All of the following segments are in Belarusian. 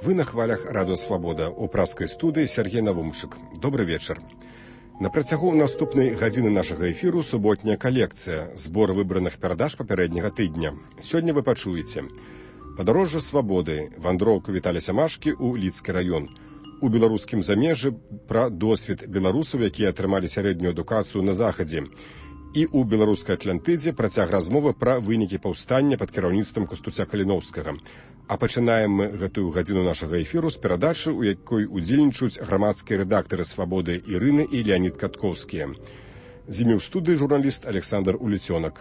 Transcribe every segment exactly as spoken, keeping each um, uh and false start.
Вы на хвалях Радио Свобода. У праскай студыі Сергей Навумчык. Добры вечар. На працягу наступнай гадзіны нашага эфіру суботняя калекцыя, збор выбраных перадаж папярэдняга тыдня. Сёння вы пачуеце падарожжа свабоды, вандроўку Віталя Сямашкі ў Лідскі раён. У беларускім замежжы пра досвед беларусаў, якія атрымалі сярэднюю адукацыю на захадзе. І ў беларускай Атлантыдзе працяг размовы пра вынікі паўстання пад кіраўніцтвам Кастуся Каліноўскага. А пачынаем мы гэтую гадзіну нашага эфіру з перадачы, у якой удзельнічаюць грамадскія рэдактары «Свабоды» Ірына і Леанід Каткоўскія. З імі ў студыі журналіст Александр Улюцёнак.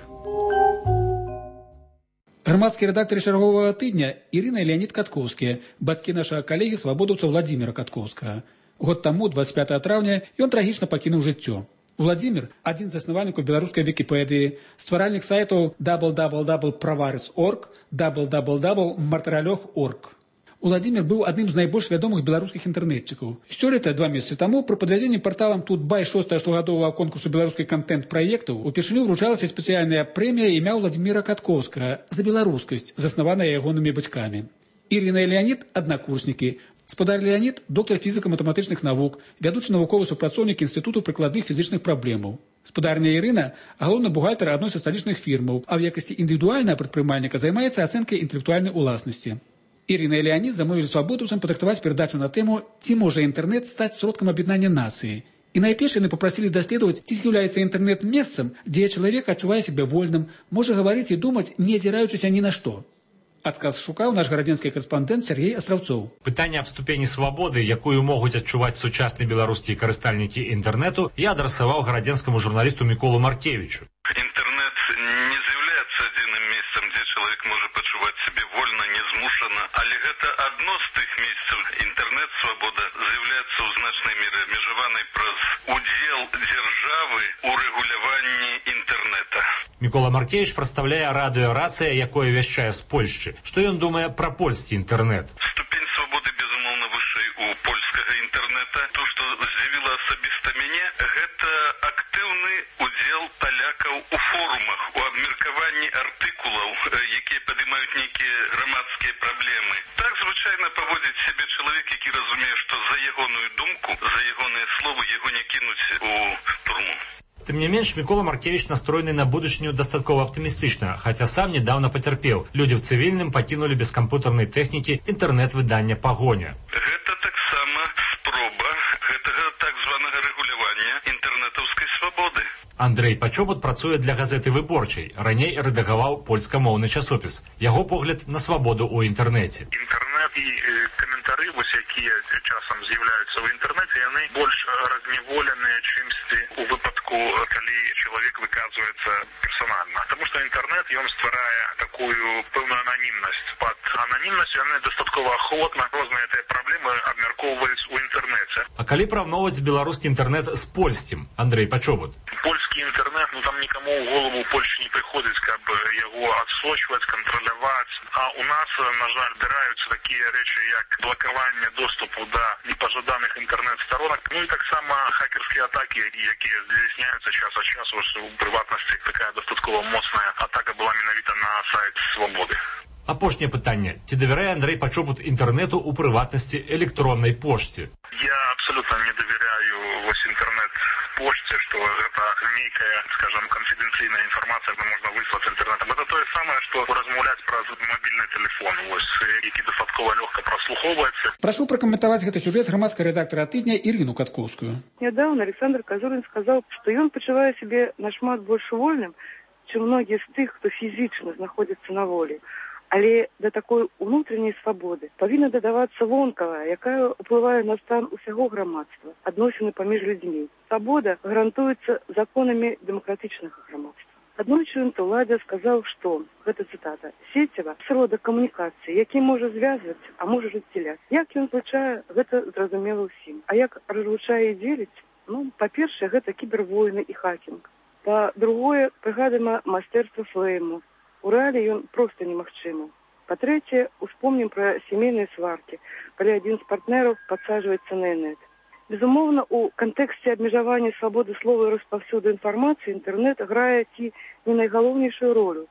Грамадскія рэдактары чарговага тыдня Ірына і Леанід Каткоўскія, бацькі нашага калегі свабодаўца Владзіміра Каткоўскага. Год таму, двадцать пятого траўня, ён трагічна пакінуў жыццё. Владзімір – адзін з заснавальнікаў беларускай вікіпедыі, стваральнік сайтаў дабл ю дабл ю дабл ю крапка праварыс крапка орг, дабл ю дабл ю дабл ю крапка мартыралёг крапка орг. Владзімір быў адным з найбольш вядомых беларускіх інтэрнэтчыкаў. Сёлета, два месяцы таму, пры падвядзенні парталам Тутбай шостага штогадовага конкурсу беларускай кантэнт-праектаў упершыню вручалася спецыяльная прэмія імя Владзіміра Каткоўскага за беларускасць, заснаваная ягонымі бацькамі. Ірына і Леанід – аднакурснікі. Спадар Леанід – доктар фізіка-матэматычных навук, вядучы навуковы супрацоўнік Інстытуту прыкладных фізічных праблемаў. Спадарня Ірына – галоўны бухгалтар адной са сталічных фірмаў, а ў якасці індывідуальнага прадпрымальніка займаецца ацэнкай інтэлектуальнай уласнасці. Ірына і Леанід замовілі свабодаўцам падрыхтаваць перадачу на тэму «Ці можа інтэрнэт стаць сродкам аб'яднання нацыі?». І найперш яны папрасілі даследаваць, ці з'яўляецца інтэрнэт месцам, дзе чалавек адчувае сябе вольным, можа гаварыць і думаць, не азіраючыся ні на што. Адказ шукаў наш гарадзенскі карэспандэнт Сергей Астраўцоў. Пытанне аб ступені свабоды, якую могуць адчуваць сучасныя беларускія карыстальнікі інтэрнэту, я адрасаваў гарадзенскаму журналісту Міколу Маркевічу. Інтэрнэт не з'яўляецца адзіным месцам, дзе чалавек можа пачуваць сябе вольна, незмушана, але гэта адно з тых месцаў. Інтэрнэт-свабода з'яўляецца ў значнай меры абмежаванай праз удзел дзяржавы ў рэгуляванні інтэрнэта. Мікола Маркевіч прадстаўляе радыё «Рацыя», якое вяшчае з Польшчы. Што ён думае пра польскі інтэрнэт? Ступень свабоды, безумоўна, вышэй у польскага інтэрнэта. То, што здзівіла асабіста мяне, гэта актыўны удзел палякаў у форумах, у абмеркаванні артыкулаў, якія падымаюць нейкія грамадскія праблемы. Так звычайна паводзіць сябе чалавек, які разумее, што за ягоную думку, за ягоныя словы яго не кінуць у турму. Тым не менш, Мікола Маркевіч настроены на будучыню дастаткова аптымістычна, хаця сам недавно пацярпеў. Людзі ў цывільным пакінулі без кампутарнай тэхнікі інтэрнэт-выдання «Пагоня». Гэта таксама спроба гэтага так званага рэгулявання інтэрнэтаўскай свабоды. Андрэй Пачобут працуе для газеты «Выборчай». Раней рэдагаваў польскамоўны часопіс. Яго погляд на свабоду ў інтэрнэце. Інтэрнэт і каментары, вось якія часам з'яўляюцца ў інтэрнэце, яны больш разневоленыя чымсьці у выпадку, калі чалавек выказваецца персанальна. Таму што інтэрнэт, ён стварае такую пэўную ананімнасць. Пад ананімнасцю яны дастаткова ахвотна розныя тыя праблемы абмяркоўваюць у інтэрнэце. А калі параўноўваць беларускі інтэрнэт з польскім, Андрэй Пачобут? Польскі інтэрнэт, ну там нікому ў голову ў Польшчы не прыходзіць, каб яго адсочваць, кантраляваць. А у нас, на жаль, дыраюцца такія рэчы, як блакаванне доступу да непажаданых інтэрнэт-старонак. Ну і таксама хакерскія атакі, якія здзяйсняюцца час ад часу, у прыватнасці такая дастаткова моцная атака была менавіта на сайт «Свабоды». Апошняе пытанне. Ці давярае Андрэй Пачобут інтэрнэту ў прыватнасці электроннай пошце? Я абсолютно не давяряю вось інтэрнэт-пошце, што гэта нейкая, скажем, канфідэнцыйная інфармацыя, што можна выслаць інтэрнэтам. Гэта тое самае, што размаўляць праз мабільны тэлефон, вось, які дастаткова лёгка праслухоўваецца. Прашу пракаментаваць гэты сюжэт грамадскага рэдактара тыдня Ірыну Каткоўскую. Нядаўна Александр Казурин сказаў, што ён пачувае сябе нашмат больш вольным, чым многія з тых, хто фізічна знаходзіцца на волі. Але да такой унутранняй свабоды павінна дадавацца вонкавая, якая ўплывае на стан усяго грамадства, адносіны паміж людзьмі. Свабода гарантуецца законамі дэмакратычнага грамадства. Аднойчы ён уладзе сказаў, што, гэта цытата, «Сеціва – сродак камунікацыі, які можа звязваць, а можа раздзяляць». Як ён злучае, гэта зразумела ўсім. А як разлучае і дзеліць? Ну, па-першае, гэта кібервойны і хакінг. Па-другое, прыгадана майстэрства флэйму. У рэале ён проста немагчымы. Па-трэцяе, успомнім пра сямейныя сваркі, калі адзін з партнераў падсаджваецца на інэт. Безумоўна, у кантэксце абмежавання свабоды слова і распаўсюду інфармацыі інтэрнэт грае ці не найгалоўнейшую ролю.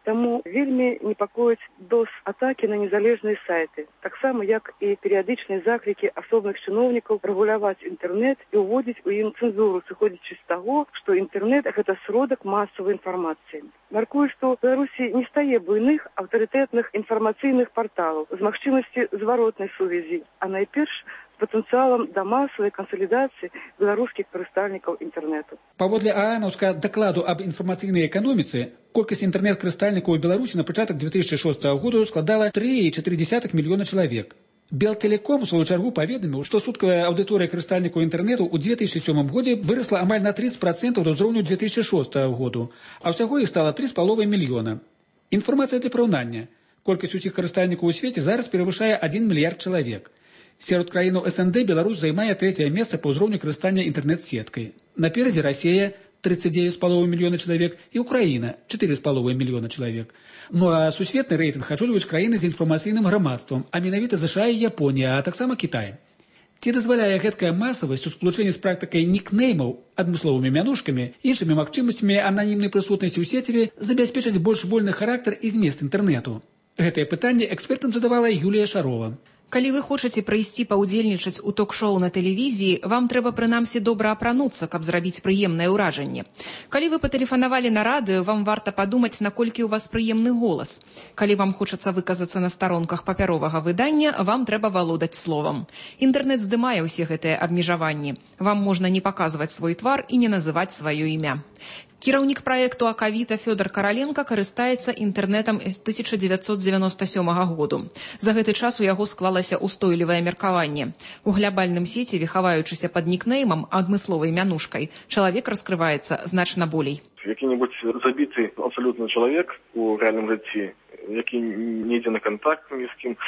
Таму вельмі непакоіць дос-атакі на незалежныя сайты, таксама як і перыядычныя заклікі асобных чыноўнікаў рэгуляваць інтэрнэт і ўводзіць у ім цэнзуру, сыходзячы з таго, што інтэрнэт – гэта сродак масавай інфармацыі. Мяркую, што ў Беларусі не стае буйных аўтарытэтных інфармацыйных парталаў з магчымасці зваротнай сувязі, а найперш з патэнцыялам да масавай кансалідацыі беларускіх карыстальнікаў інтэрнэту. Паводле ААНаўскага дакладу аб інфармацыйнай эканоміцы, колькасць інтэрнэт-карыстальнікаў у Беларусі на пачатак две тысячи шостага года складала тры цэлых чатыры дзесятых мільёна чалавек. Белтэлеком, у сваю чаргу, паведаміў, што суткавая аўдыторыя карыстальнікаў інтэрнэту ў две тысячи сёмым годзе вырасла амаль на тридцать процентов да ўзроўню две тысячи шостага году, а ўсяго іх стала тры з паловай мільёна. Інфармацыя для параўнання. Колькасць усіх карыстальнікаў у свеце зараз перавышае адзін мільярд чалавек. Сярод краінаў эс эн дэ Беларусь займае трэцяе месца па ўзроўню карыстання інтэрнэт-сеткай. Наперадзе Расія тридцать девять з паловай мільёна чалавек і Украіна четыре з паловай мільёна чалавек. Ну а сусветны рэйтынг ачолююць краіны з інфармацыйным грамадствам, а менавіта ЗША і Японія, а таксама Кітай. Ці дазваляе гэткая масавасць у сполучэнні з практыкай нікнеймаў, адмысловымі мянушкамі, іншымі магчымасцямі ананімнай прысутнасці ў сеціве забяспечыць больш вольны характар і змест інтэрнэту? Гэтае пытанне экспертам задавала Юлія Шарова. Калі вы хочаце прыйсці паўдзельнічаць у ток-шоу на тэлевізіі, вам трэба прынамсі добра апрануцца, каб зрабіць прыемнае ўражанне. Калі вы патэлефанавалі на радыё, вам варта падумаць, наколькі ў вас прыемны голас. Калі вам хочацца выказацца на старонках папяровага выдання, вам трэба валодаць словам. Інтэрнэт здымае ўсе гэтыя абмежаванні. Вам можна не паказваць свой твар і не называць сваё імя. Кіраўнік праекту Акавіта Фёдор Караленка карыстаецца інтэрнэтам з тысяча дзевяцьсот дзевяноста сёмага году. За гэты час у яго склалася ўстойлівае меркаванне. У глябальным сеціве, хаваючыся пад нікнеймам, адмысловай мянушкай, чалавек раскрываецца значна болей. Які-небудзь забіты абсалютна чалавек у рэальным жыцці, які не ідзе на контакт ні з кім,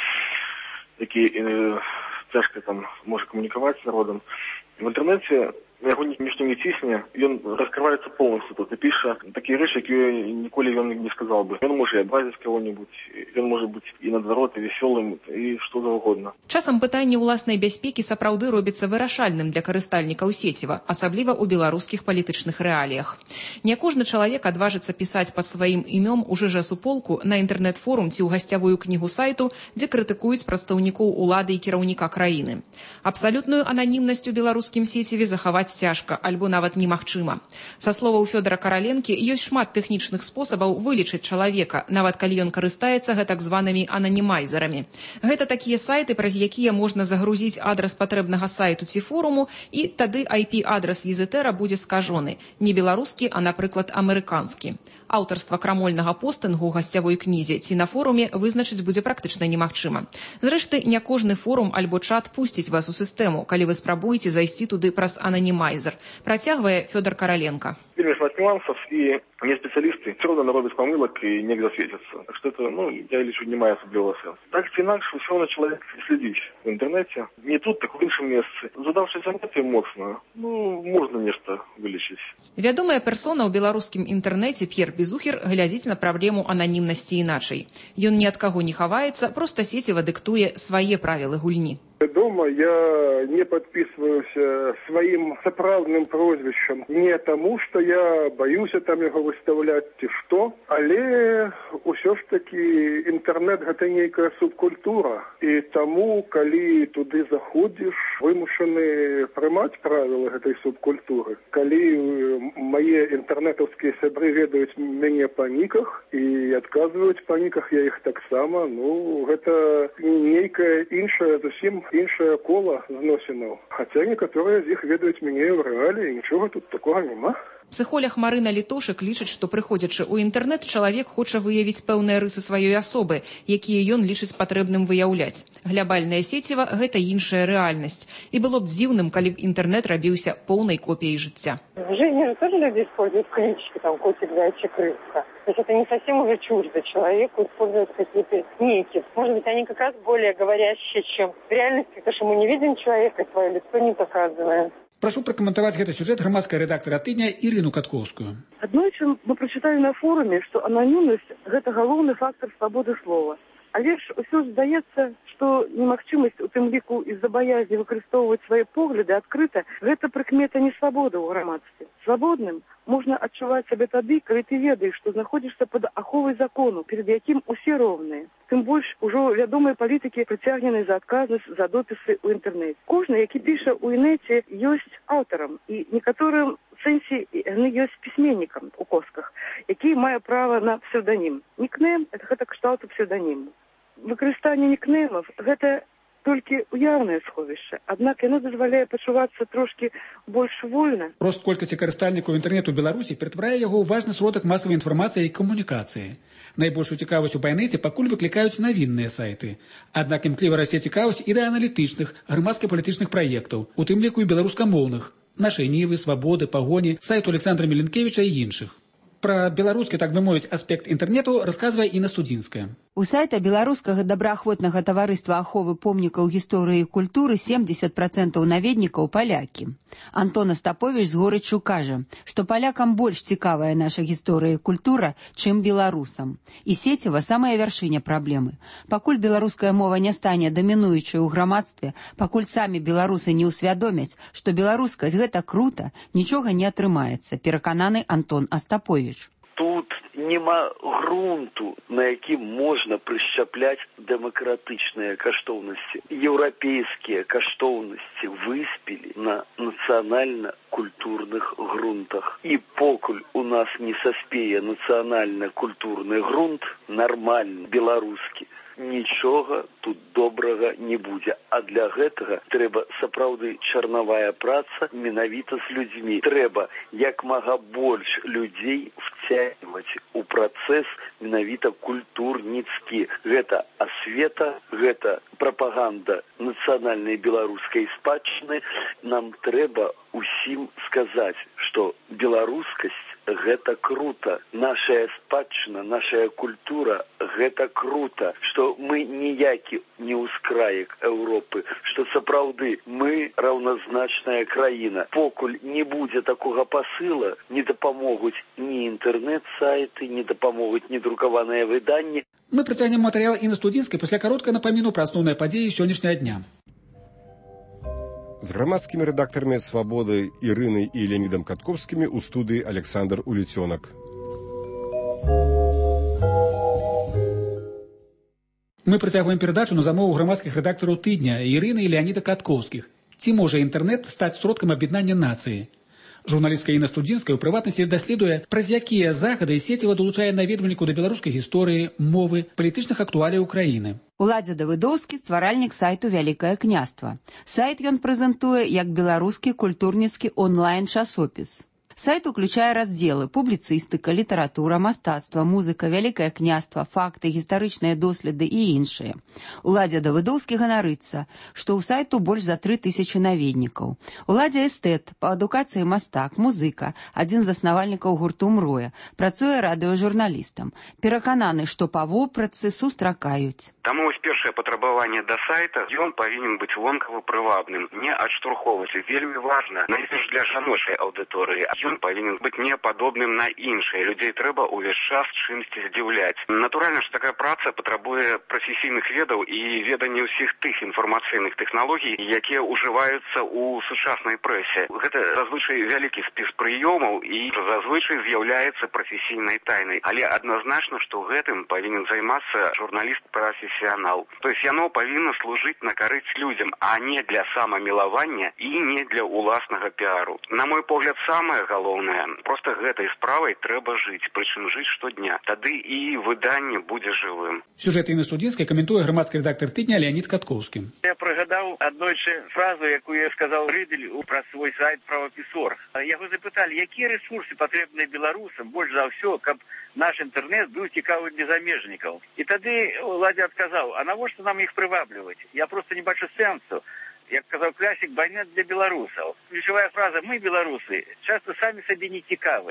які э, цяжка там можа камунікаваць з народам. В інтэрнэце яго нішто не цісне, ён раскрываецца полностью, тут і піша такія рэчы, якія ніколі ён не сказаў бы. Ён можа і абразіць кого-нибудь, ён можа быць і наадварот, і весёлым, і што заўгодна. Часам пытанне ўласнай бяспекі сапраўды робіцца вырашальным для карыстальнікаў сеціва, асабліва ў беларускіх палітычных рэаліях. Не кожны чалавек адважыцца пісаць пад сваім імём у жж-суполку на інтэрнэт-форум ці ў гасцявую кнігу сайту, дзе крытыкуюць прадстаўнікоў улады і кіраўніка краіны. Абсалютную ананімнасць у беларускім сеціве захаваць цяжка, альбо нават немагчыма. Са словаў Фёдора Караленкі, ёсць шмат тэхнічных спосабаў вылічыць чалавека, нават калі ён карыстаецца гэтак званымі ананімайзерамі. Гэта такія сайты, праз якія можна загрузіць адрас патрэбнага сайту ці форуму, і тады ай пі-адрас візітэра будзе скажоны. Не беларускі, а, напрыклад, амерыканскі. Аўтарства крамольнага постынгу ў гасцявой кнізе ці на форуме вызначыць будзе практычна немагчыма. Зрэшты, не кожны форум альбо чат пусціць вас у сістэму, калі вы спрабуеце зайсці туды праз ананімайзер. Працягвае Фёдор Караленка. Вельмі шмат нюансов, і не спецыялісты все равно наробяць памылак і не засветяцца. Так что это, ну, я лічу, не мае асаблівага сэнсу. Так ці інакш, усё равно чалавек следзіць в інтэрнэце. Не тут, так у іншым месцы. Задаўшы занятыя моцна, ну, можна нешта вылечыць. Вядомая персона ў беларускім інтэрнэце П'ер Безухер глядзіць на праблему ананімнасці іначай. Ён ні ад каго не хаваецца, проста сеціва дыктуе свае правілы гульні. Дома я не подписываюся своим сапраўдным прозвищем не тому, что я боюся там его выставлять ці что, але ўсё ж таки интернет гэта нейкая субкультура. И тому, калі туды заходишь, вымушаны прымаць правілы гэтай субкультуры. Калі мои интернетовские сябры ведаюць мяне па ніках и отказываюць па ніках, я іх таксама, ну, гэта нейкая іншая зусім іншае кола зносінаў. Хаця некаторыя з іх ведаюць мяне ў рэале, і нічога тут такога няма. Псіхолог Марына Літошык лічыць, што прыходзячы ў інтэрнэт, чалавек хоча выявіць пэўныя рысы сваёй асобы, якія ён лічыць патрэбным выяўляць. Глябальная сеціва – гэта іншая рэальнасць. І было б дзіўным, калі б інтэрнэт рабіўся поўнай копіяй жыцця. В жизни же тоже люди используют клички, там, котик, зайчик, рыбка. То есть это не совсем уже чуждо. Человеку используют какие-то ники. Может быть, они как раз более говорящие, чем в реальности, потому что мы не видим человека, свое лицо не показываем. Прашу пракаментаваць гэты сюжэт грамадская рэдактара тыдня Ірыну Каткоўскую. Аднойчы мы прачыталі на форуме, што ананімнасць – гэта галоўны фактор свабоды слова. Але ж усё ж здаецца, што немагчымасць у тым ліку з-за баязі выкарыстоўваць свае погляды адкрыта, гэта прыкмета не свабоды ў грамадстве. Свабодным можна адчуваць сябе тады, калі ты ведаеш, што знаходзішся пад аховай закону, перад якім усе роўныя. Тым больш ужо вядомыя палітыкі прыцягнены за адказнасць за допісы ў інтэрнэце. Кожны, які піша ў інэце, ёсць аўтарам, і некаторым сэнсе яны ёсць пісьменнікам у косках, які мае права на псевданім. Нікнейм – гэта кшталту псевданіму. Выкарыстанне нікнеймаў – гэта толькі уяўнае сховішча, аднак яно дазваляе пачувацца трошкі больш вольна. Рост колькасці карыстальнікаў інтэрнету ў Беларусі ператварае яго ў важны сродак масавай інфармацыі і камунікацыі. Найбольшую цікавасць у па-інэце пакуль выклікаюць навінныя сайты. Аднак імкліва расце цікавасць і да аналітычных, грамадска-палітычных праектаў, у тым ліку і беларускамоўных, нашай Нівы, Свабоды, Пагоні, сайту Александра Міленкевіча і іншых. Пра беларускі, так бы мовіць, аспект інтэрнету расказвае Інна Студзінская. У сайта беларускага добраахвотнага таварыства аховы помнікаў гісторыі і культуры семьдесят процентаў наведнікаў палякі. Антон Астаповіч з горыччу кажа, што палякам больш цікавая наша гісторыя і культура, чым беларусам. І сеціва самая вяршыня праблемы. Пакуль беларуская мова не стане дамінуючай у грамадстве, пакуль самі беларусы не ўсвядомяць, што беларускасць гэта крута, нічога не атрымаецца, перакананы Антон Астаповіч. Тут нема грунту, на якім можна прышчапляць дэмакратычныя каштоўнасці. Еўрапейскія каштоўнасці выспелі на нацыянальна-культурных грунтах. І покуль у нас не саспее нацыянальна-культурны грунт, нармальны, беларускі, нічога тут добрага не будзе. А для гэтага трэба сапраўды чарнавая праца менавіта з людзьмі. Трэба як мага больш людзей вцягваць у працэс менавіта культурніцкі. Гэта асвета, гэта прапаганда нацыянальнай беларускай спадчыны. Нам трэба усім сказаць, што беларускасць гэта круто. Нашая спадчына, нашая культура гэта круто, што мы ніякі не ўскраек Еўропы, што сапраўды мы раўназначная краіна. Покуль не будзе такога пасыла, не дапамогуць ні інтэрнэт-сайты, не дапамогуць ні друкаваныя выданні. Мы працягнем матэрыял Інны Студзінскай пасля кароткай напаміну пра асноўныя падзеі сённяшняга дня. З грамадскімі рэдактарамі «Свабоды» Ірынай і Леонідам Катковскімі ў студыі Александр Уліцёнак. Мы працягваем перадачу на замову грамадскіх рэдактараў тыдня Ірыны і Леоніда Каткоўскіх. Ці можа інтэрнэт стаць сродкам аб'яднання нацыі? Журналістка Інна Студзінская ў прыватнасці даследуе, праз якія захады сеціва далучае наведвальнікаў да беларускай гісторыі, мовы, палітычных актуалій Украіны. Уладзя Давыдоўскі, стваральнік сайту «Вялікае княства». Сайт ён прэзентуе як беларускі культурніцкі онлайн-часопіс. Сайт уключае раздзелы публіцыстыка, літаратура, мастацтва, музыка, вялікае княства, факты, гістарычныя доследы і іншыя. Уладзя Давыдоўскі ганарыцца, што ў сайту больш за тры тысячы наведнікаў. Уладзя эстэт, па адукацыі мастак, музыка, адзін з заснавальнікаў гурту «Мроя», працуе радыёжурналістам. Перакананы, што па вопратцы сустракаюць. Таму вось першае патрабаванне да сайта, ён павінен быць вонкава прывабным, не адштурхоўваць. Вельмі важна, найперш для жаночай аўдыторыі, ён павінен быць не падобным на іншыя. Людзей трэба ўвесь час чымсьці здзіўляць. Натуральна, што такая праца патрабуе прафесійных ведаў і ведання ўсіх тых інфармацыйных тэхналогій, якія ўжываюцца ў сучаснай прэсе. Гэта зазвычай вялікі спіс прыёмаў і зазвычай з'яўляецца прафесійнай тайнай. Але адназначна, што гэтым павінен займацца журналіст-прафесіянал. То есть яно павінна служыць на карысць людзям, а не для самамілавання і не для уласнага піару. На мой погляд, самае галоўнае, проста гэтай справай трэба жыць, прычым жыць штодня. Тады і выданне будзе жывым. Сюжэт Інны Студзінскай каментуе грамадскі рэдактар тыдня Леонід Каткоўскі. Я прыгадаў аднойчы фразу, якую я сказаў Рыдель пра свой сайт «Правапісор». Яго запыталі, якія рэсурсы патрэбныя беларусам больш за ўсё, каб наш інтэрнэт быў цікавы для замежнікаў. І тады Уладзя адказаў, а навошта нам іх прывабліваць? Я проста не бачу сэнсу. Як казаў класік, байнет для беларусаў. Ключавая фраза «мы, беларусы», часто самі сабе не цікавыя.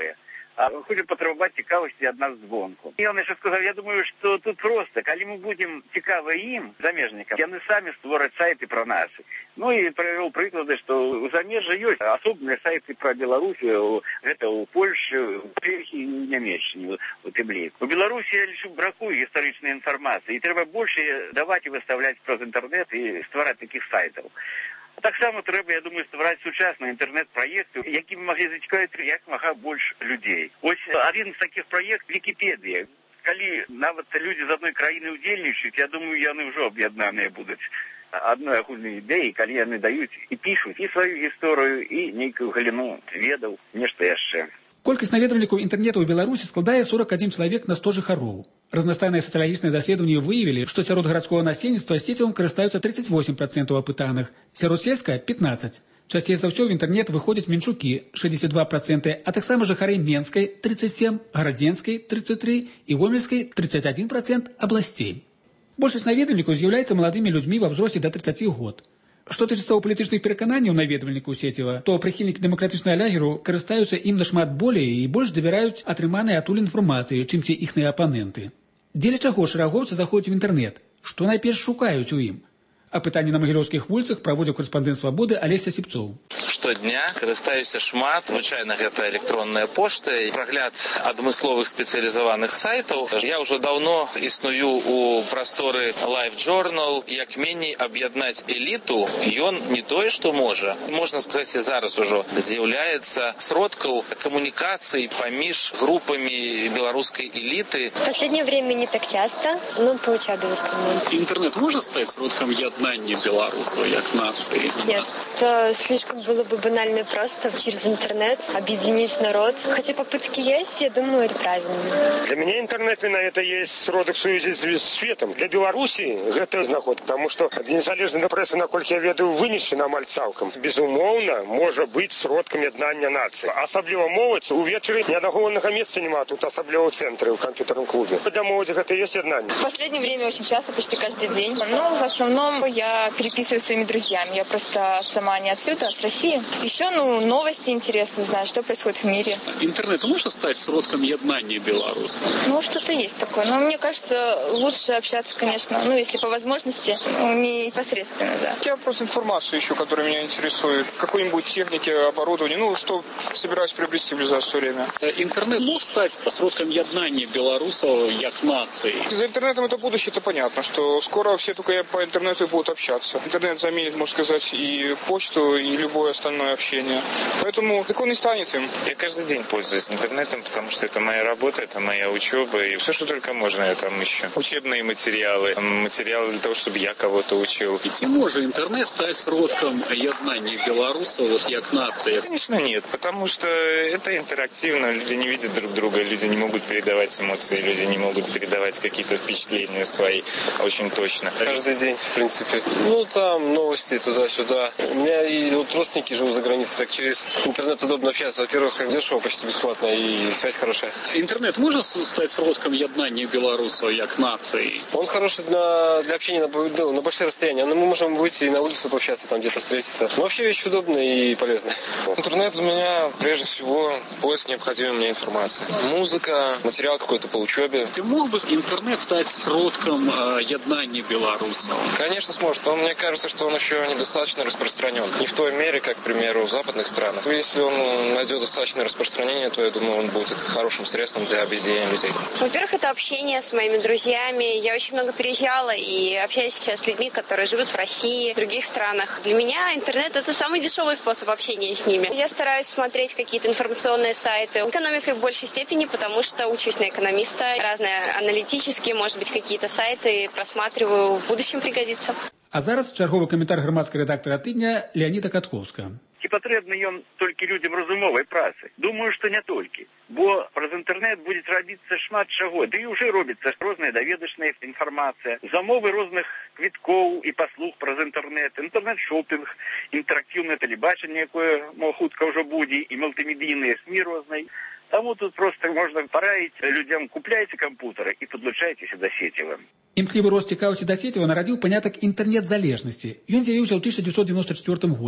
а хоча патрабаваць цікавасці ад нас звонку. І ён яшчэ сказаў, я думаю, што тут проста, калі мы будзем цікавы ім, замежнікам, яны самі створаць сайты пра нас. Ну і прывёў прыклады, што ў замежжа ёсць асобныя сайты пра Беларусію, гэта ў Польшчы, у Чэхіі, у Нямецчыне, у тым ліку. У Беларусі, я лічу, бракуе гістарычнай інфармацыі, і трэба больш даваць і выставляць праз інтэрнэт і ствараць такіх сайтаў. Таксама трэба, я думаю, ствараць сучасныя інтэрнэт-праекты, якімі маглі зацікавіць як мага больш людзей. Ось адзін з такіх праектаў Вікіпедія. Калі нават людзі з адной краіны ўдзельнічаюць, я думаю, яны ўжо аб'яднаныя будуць адной агульнай ідэі, калі яны даюць і пішуць і сваю гісторыю, і нейкую галіну ведаў, нешта яшчэ. Колькасць наведвальнікаў інтэрнету ў Беларусі складае сорок адзін чалавек на сто жыхароў. Разнастайныя сацыялагічныя даследаванні выявілі, што сярод гарадскога насельніцтва сецівам карыстаюцца тридцать восемь процентов апытаных, сярод сельская пятнадцать. Часцей за ўсё ў інтэрнет выходзяць менчукі шестьдесят два процента, а таксама жыхары Менскай тридцать семь, Гарадзенскай тридцать три і Гомельскай тридцать один процент абласцей. Большасць наведвальнікаў з'яўляецца маладымі людзьмі ва ўзросце да тридцати год. Што тычыцца ў палітычных перакананняў наведвальнікаў сеціва, то прыхільнікі дэмакратычнага лагеру карыстаюцца ім нашмат болей і больш давяраюць атрыманай адтуль інфармацыі, чым ці іхныя апаненты. Дзеля чаго шэрагоўцы заходзяць у інтэрнет? Што найперш шукаюць у ім? Апытанне на магілёўскіх вуліцах праводзіў корэспандэнт «Свабоды» Алеся Сіпцоў. Штодня карыстаюся шмат, звычайна гэта электронная пошта, прагляд адмысловых спецыялізаваных сайтаў. Я ўжо даўно існую ў прасторы Life Journal, як меней аб'яднаць эліту, ён не тое, што можа. Можна сказаць, і зараз ужо з'яўляецца сродкаў камунікацый паміж групамі беларускай эліты. В последнее время не так часто, но по учебе в основном. Интернет может стать сродком яднания белорусов, як нации? Нет, это слишком было бы банально просто через интернет объединить народ. Хотя попытки есть, я думаю, это правильно. Для меня интернет это есть сродок сувязі з светом. Для Беларусі гэта знаход, потому что незалежная пресса, наколькі я ведаю, вынесена амаль цалкам. Безумоўна, можа быць сродкам яднання нацыі. Асабліва моладзь увечары ні аднаго вольнага месца няма, тут асабліва ў цэнтры, ў камп'ютарным клубе. Для моладзі гэта есть яднанне. В последнее время очень часто, почти каждый день. Но в основном я переписываюсь с своими друзьями. Я просто сама не отсюда, а с России. Еще, ну, новости интересно узнать, что происходит в мире. Интернет может стать сродком яднания белорусов? Ну, что-то есть такое. Но мне кажется, лучше общаться, конечно, ну, если по возможности, ну, не непосредственно, да. Я просто информацию ищу, которая меня интересует. Какой-нибудь техники, оборудования, ну, что собираюсь приобрести в ближайшее время. Интернет может стать сродком яднания белорусов як нации? За интернетом это будущее, это понятно, что скоро все только по интернету будут общаться. Интернет заменит, можно сказать, и почту, и любое остальное общение. Поэтому так он и станет им. Я каждый день пользуюсь интернетом, потому что это моя работа, это моя учеба, и все, что только можно, я там ищу. Учебные материалы, материалы для того, чтобы я кого-то учил. Ведь не может интернет стать сродком яднания белорусов, вот як нации? Конечно нет, потому что это интерактивно, люди не видят друг друга, люди не могут передавать эмоции, люди не могут передавать какие-то впечатления свои очень точно. Каждый день, в принципе. Ну, там новости туда-сюда. У меня и вот родственники живут за границей, так через интернет удобно общаться. Во-первых, как дешево, почти бесплатно, и связь хорошая. Интернет может стать сродком яднания белорусов, як нации? Он хороший для, для общения на, ну, на большое расстояние. Но мы можем выйти и на улицу пообщаться, там где-то встретиться. Но вообще вещь удобная и полезная. Интернет для меня, прежде всего, поиск необходимой мне информации. Музыка, материал какой-то по учебе. Ты мог бы интернет стать сродком э, яднания белорусов? Конечно сможет, но мне кажется, что он еще недостаточно распространен. Не в той мере, как, к примеру, в западных странах. Если он найдет достаточное распространение, то я думаю, он будет хорошим средством для объединения людей. Во-первых, это общение с моими друзьями. Я очень много переезжала и общаюсь сейчас с людьми, которые живут в России, в других странах. Для меня интернет — это самый дешевый способ общения с ними. Я стараюсь смотреть какие-то информационные сайты. Экономикой в большей степени, потому что учусь на экономиста. Разные аналитические, может быть, какие-то сайты просматриваю. В будущем пригодится. А зараз чарговы каментар грамадскага рэдактара тыдня Леаніда Каткоўска. Ці патрэбны ён толькі людзям разумовай працы? Думаю, што не толькі. Бо праз інтэрнэт будзе рабіцца шмат чаго. Ды і ўжо робіцца розная даведачная інфармацыя, замовы розных квіткоў і паслуг праз інтэрнэт, інтэрнэт-шопінг, інтэрактыўнае тэлебачанне, якое мо хутка ўжо будзе, і мультымедійныя СМІ рознай. Таму тут просто можна параіць людзям: купляйце камп'ютары і падлучайцеся да сеціва. Імклівы рост цікавасці да сеціва нарадзіў панятак інтэрнет-залежнасці. Ён з'явіўся ў тысяча дзевяцьсот дзевяносто чацвёртым годзе.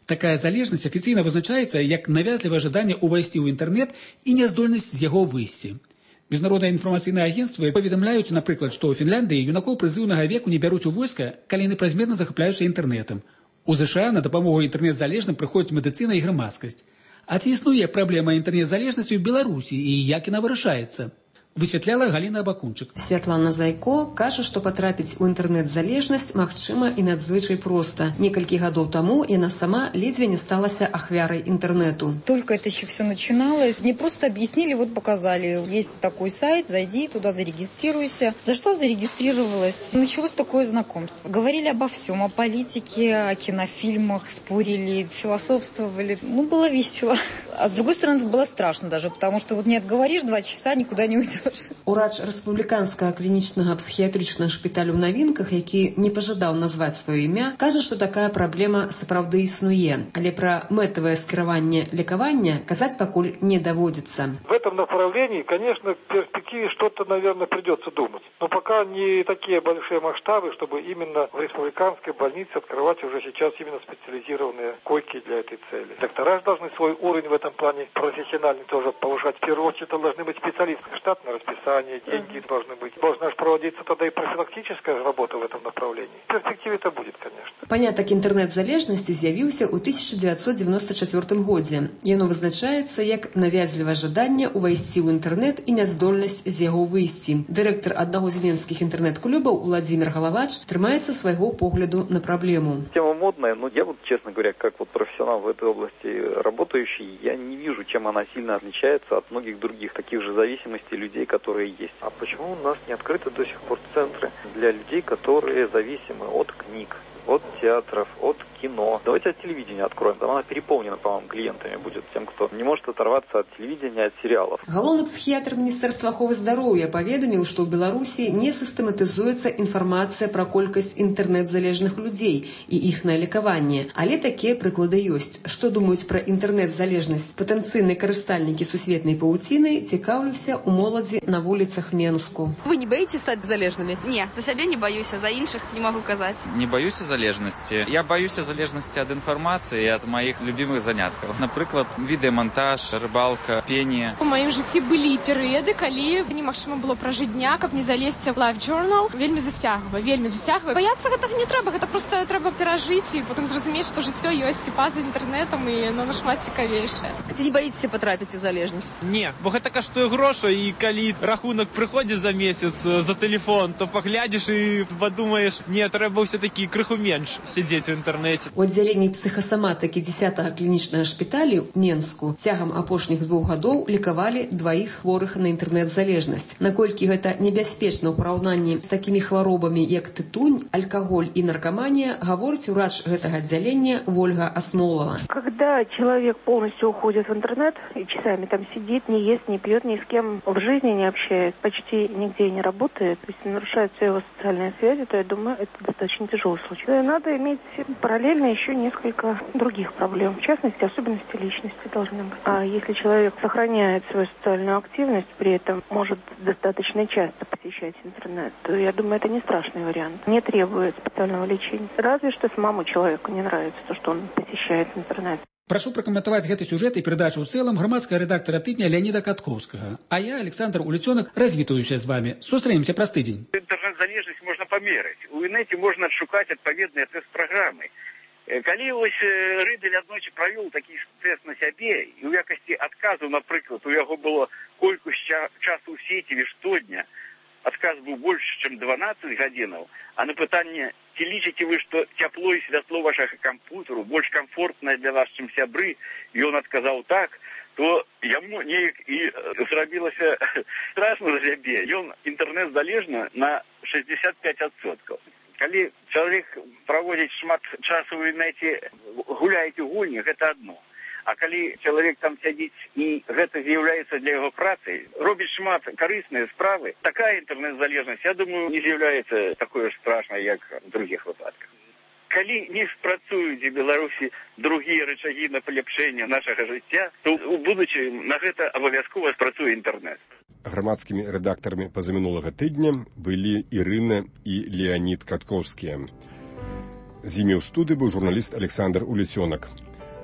Такая залежнасць афіцыйна вызначаецца як навязлівае жаданне ўвайсці ў інтэрнэт і няздольнасць з яго выйсці. Міжнародныя інфармацыйныя агенцтвы паведамляюць, напрыклад, што ў Фінляндыі юнакоў прызыўнага веку не бяруць у войска, калі яны празмерна захапляюцца інтэрнэтам. У ЗША на дапамогу інтэрнэт-залежным прыходзіць медыцына і грамадскасць. А ці існуе праблема інтэрнэт-залежнасці ў Беларусі і як яна вырашаецца? Высвятляла Галіна Абакунчык. Святлана Зайко кажа, што патрапіць у інтэрнэт-залежнасць магчыма і надзвычай проста. Некалькі гадоў таму яна сама ледзьве не сталася ахвярай интернету. Только это еще все начиналось. Мне просто объяснили, вот показали, есть такой сайт, зайди туда, зарегистрируйся. За что зарегистрировалась? Началось такое знакомство. Говорили обо всем, о политике, о кинофильмах, спорили, философствовали. Ну, было весело. А с другой стороны, это было страшно даже, потому что вот не отговоришь два часа, никуда не уйдешь. Урач рэспубліканскага клінічнага псіхіятрычнага шпіталю ў навінках, які не пажадаў назваць сваё імя, кажа, што такая праблема сапраўды існуе, але пра мэтавае скіраванне лекавання казаць пакуль не даводзіцца. В этом направлении, конечно, в перспективе что-то, наверное, придется думать. Но пока не такие большие масштабы, чтобы именно в республиканской больнице открывать уже сейчас именно специализированные койки для этой цели. Доктора же должны свой уровень в этом плане профессиональный тоже повышать. В первую очередь, должны быть специалисты. Штатное расписание, деньги uh-huh. должны быть. Должна же проводиться тогда и профилактическая работа в этом направлении. В перспективе это будет, конечно. Панятак інтэрнэт-залежнасці з'явіўся ў тысяча дзевяцьсот девяносто чацвёртым годзе. Яно вызначаецца як навязлівае жаданне ўвайсці ў інтэрнэт і няздольнасць з яго выйсці. Дырэктар аднаго з менскіх інтэрнэт-клубаў Владимир Головач трымаецца свайго погляду на проблему. Тема модная, но я вот, честно говоря, как вот профессионал в этой области работающий, я не вижу, чем она сильно отличается от многих других таких же зависимостей людей, которые есть. А почему у нас не открыты до сих пор центры для людей, которые зависимы от книг, от театров, от кино? Давайте от телевидения откроем. Там она переполнена, по-моему, клиентами будет, тем, кто не может оторваться от телевидения, от сериалов. Галоўны псіхіятр Міністэрства аховы здароўя паведаміў, што ў Беларусі не сістэматызуецца інфармацыя пра колькасць інтэрнэт-залежных людзей і іх на лекаванне. Але такія прыклады ёсць. Што думаюць пра інтэрнэт-залежнасць патэнцыйныя карыстальнікі сусветнай павуціны, цікаўлюся ў моладзі на вуліцах Менску. Вы не боитесь стать залежными? Не, за себя не боюсь, а за іншых не могу казаць. Не боюсь залежности. Я боюсь залежности от информации и от моих любимых занятков. Например, видеомонтаж, рыбалка, пение. У моім жыцці былі перыяды, калі немагчыма было пражыць дня, каб не залезці в Live Journal. Вельмі зацягвае, вельмі зацягвае. Баяцца гэтага не трэба, гэта просто трэба перажыць і потым зразумець, што жыццё ёсць і па-за інтэрнэтам і оно нашмат цікавейшае. А ці не баіцеся патрапіць у залежнасць? Не, бо гэта каштуе грошай, і калі рахунак прыходзіць за месяц за телефон, то паглядзіш і падумаеш, не, трэба ўсё-такі крыху менш сидзець у інтэрнэце. У аддзяленні псіхасаматыкі дзесятага клінічнага шпіталю Менску цягам апошніх двух гадоў лекавалі дваіх хворых на інтэрнэт-залежнасць. Наколькі гэта небяспечна ў параўнанні з такімі хваробамі, як тытунь, алкаголь і наркаманія, гаворыць урач гэтага аддзялення Ольга Асмолова. Когда человек полностью уходит в интернет и часами там сидит, не ест, не пьет, ни с кем в жизни не общается, почти нигде не работает, то есть нарушает все его социальные связи, то я думаю, это достаточно тяжелый случай. Надо иметь параллельно еще несколько других проблем, в частности, особенности личности должны быть. А если человек сохраняет свою социальную активность, при этом может достаточно часто посещать интернет, то я думаю, это не страшный вариант. Не требует специального лечения. Разве что самому человеку не нравится то, что он посещает интернет. Прашу пракаментаваць гэты сюжэт і перадачу ў цэлым грамадскага рэдактара тыдня Леонида Каткоўскага. А я, Александр Улицёнок, развітаюся з вами. Сустрэемся праз тыдзень. Інтэрнэт-залежнасць можна памераць. У інэце можна адшукаць адпаведныя тэст-праграмы. Калі вось Рыдель аднойчы правёў такі тэст на сябе, і ў якасці адказу, напрыклад, у яго было колькасць часу ў сеціве штодня, адказ быў больш, чым дванаццаць гадзінаў, а на пытанне, ці лічыце вы, што цяпло і святло вашага кампутару больш камфортнае для вас, чым сябры, і ён адказаў так, то яму неяк і зрабілася страшна за сябе. Ён інтэрнэт-залежны на шэсцьдзесят пяць адсоткаў. Калі чалавек праводзіць шмат часу ў інэце, гуляець у гульні, гэта адно. А калі чалавек там сядзіць і гэта з'яўляецца для яго працай, робіць шмат карысныя справы, такая інтэрнэт-залежнасць, я думаю, не з'яўляецца такой ж страшнай, як у другіх выпадках. Калі не спрацуюць у Беларусі другія рычагі на паляпшэнне нашага жыцця, то ў будучым на гэта абавязкова спрацуе інтэрнэт. Грамадскімі рэдактарамі пазамінулага тыдня былі Ірына і Леонид Каткоўскія. З імі ў студыі быў журналіст Александр Улицёнок.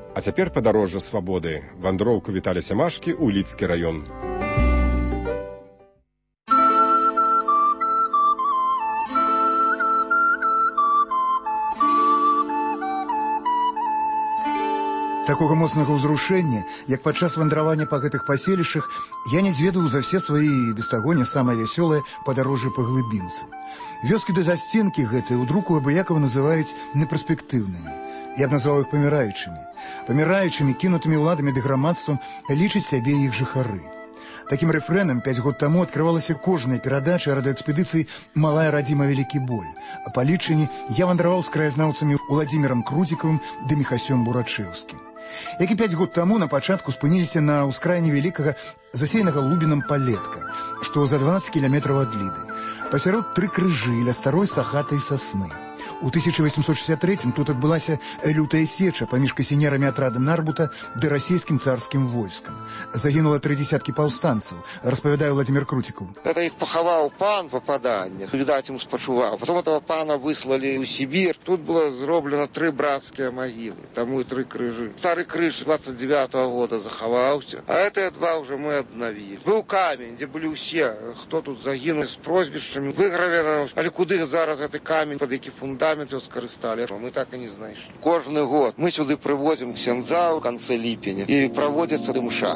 А цяпер падарожжа свабоды. Вандроўка Віталя Сямашкі ў Лідскі раён. Такога моцнага ўзрушэння, як падчас вандравання па гэтых паселішчах, я не зведаў за все свае, без таго не самае вясёлае, падарожжы па глыбінцы. Вёскі да засценкі гэтыя ў друку абыякова называюць неперспектыўнымі. Я б назваў іх паміраючымі. Паміраючымі, кінутымі ўладамі ды грамадствам лічаць сябе іх жыхары. Такім рэфрэнам пяць год таму адкрывалася кожная перадача радыёэкспедыцыі «Малая радзіма вялікі боль». А па лічанні я вандраваў з краязнаўцамі Уладзімірам Круцікавым ды Міхасём Бурачэўскім. Як і пяць год таму на пачатку спыніліся на ўскраіне вялікага засеянага лубінам палетка, што за дванаццаць кіламетраў ад Ліды. Пасярод тры крыжы ля старой сахатай сасны. У тысяча восемьсот шестьдесят третьем тут адбылася лютая сеча паміж касінерамі атрада Нарбута ды расійскім царскім войскам. Загінула тры дзесяткі паўстанцаў, распавядае Владимир Крутиков. Это их поховал пан в попаданнях, видать, ему спочувал. Потом этого пана выслали в Сибирь. Тут было зроблено три братские могилы, тому и три крыжи. Старый крыж двадцать девятого года заховался, а это два уже мы обновили. Был камень, где были все, кто тут загинул, с просьбищами выгравировано. Але куды зараз этот камень, под який фундамент скористали, мы так и не знаем. Кожный год мы сюда привозим ксяндза в конце липеня и проводится дымша.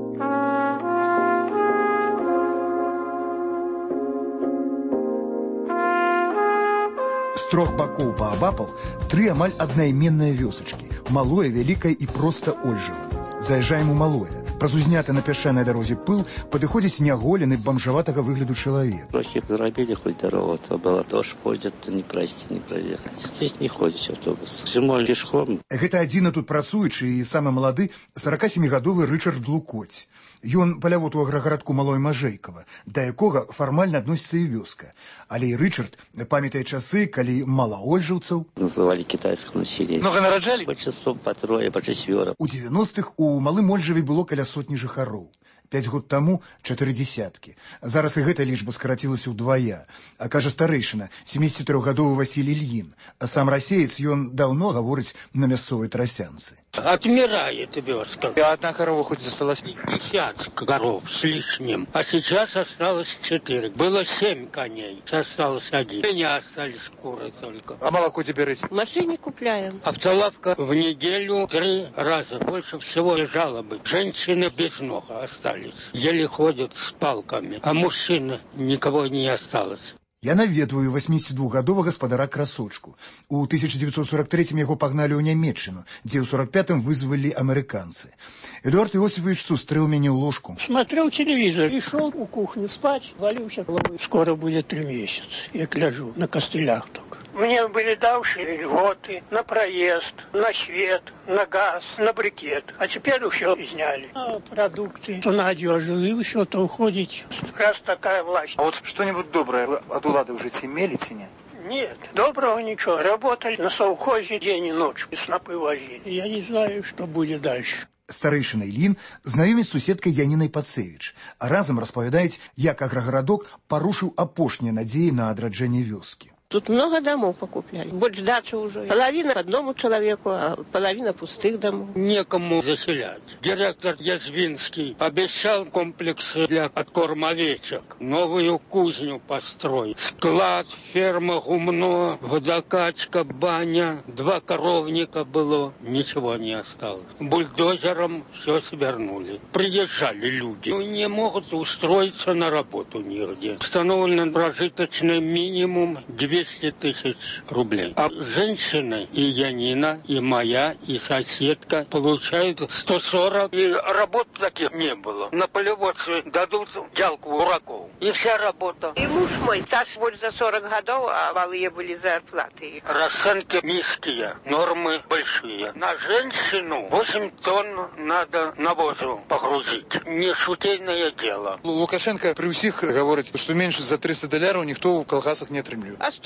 З трох бакоў паабапал тры амаль аднайменныя вёсачкі – Малое, Вялікае і проста Ольжава. Заязджаем у Малое. Праз узняты на пясчанай дарозе пыл падыходзіць няголены бамжаватага выгляду чалавек. Прохи заробили хоть дорогу, то было тоже ходят, то не пройти, не проехать. Здесь не ходит автобус. Зимой пешком. Гэта адзіны тут працуючы і самы малады саракасемігадовы Рычард Лукоць. Ён палявод у аграгарадку Малое Мажэйкава, да якога фармальна адносіцца і вёска. Але і Рычард памятае часы, калі малаольжаўцаў называли китайских населения. Много нараджалі? Большинство по трое, по четверо. У девяностых у Малым Ольжаве было каля сотні жыхароў. Пяць год таму чатыры дзесяткі. Зараз і гэта лічба скарацілася ўдвая. А кажа старэйшына, семидесятитрохгадовы Васіль Ільін. А сам расеец, ён даўно гаворыць на мясцовай трасянцы. Отмирает вёска. И одна корова хоть засталась? Десяток коров с лишним. А сейчас осталось четыре. Было семь коней. Осталось один. У меня остались куры только. А молоко тебе рыть? В машине купляем. Автолавка в неделю три раза. Больше всего жалобы. Женщины без ног остались. Еле ходят с палками. А мужчин никого не осталось. Я наведваю восьмидесятидвухгадовага гаспадара Красочку. У тысяча девятьсот сорок третьем яго пагналі ў Нямецчыну, дзе ў сорок пятым вызвалі амерыканцы. Эдуард Иосифович сустрэў мяне ў ложку. Смотрел телевизор и шел у кухни спать, валился головой. Скоро будет три месяца. Я гляжу на костылях только. Мне были давшие льготы на проезд, на свет, на газ, на брикет. А теперь все сняли. А продукты, то на одежду, и все то уходить. Раз такая власть. А вот что-нибудь доброе вы от улады уже имели, не? Нет, доброго ничего. Работали на совхозе день и ночь. И снопы возили. Я не знаю, что будет дальше. Старэйшына Ілін знаёміць з суседкай Янінай Пацевіч, а разам распавядаюць, як аграгарадок парушыў апошнія надзеі на адраджэнне вёскі. Тут много домов покупляли. Больше дачи уже. Половина одному человеку, а половина пустых домов. Некому заселять. Директор Язвинский обещал комплексы для откорма овечек. Новую кузню построить. Склад, ферма, гумно, водокачка, баня. Два коровника было. Ничего не осталось. Бульдозером все свернули. Приезжали люди. Не могут устроиться на работу нигде. Установлен прожиточный минимум двести тысяч рублей. А женщины и Янина, и моя, и соседка получают сто сорок. И работ таких не было. На полеводстве дадут ялку ураков. И вся работа. И муж мой, стаж больше за сорок годов, а малые были зарплаты. Расценки низкие, нормы большие. На женщину восемь тонн надо навозу погрузить. Не шутейное дело. Лукашенко при всех говорит, что меньше за триста долларов никто в колхозах не отрымливает. А сто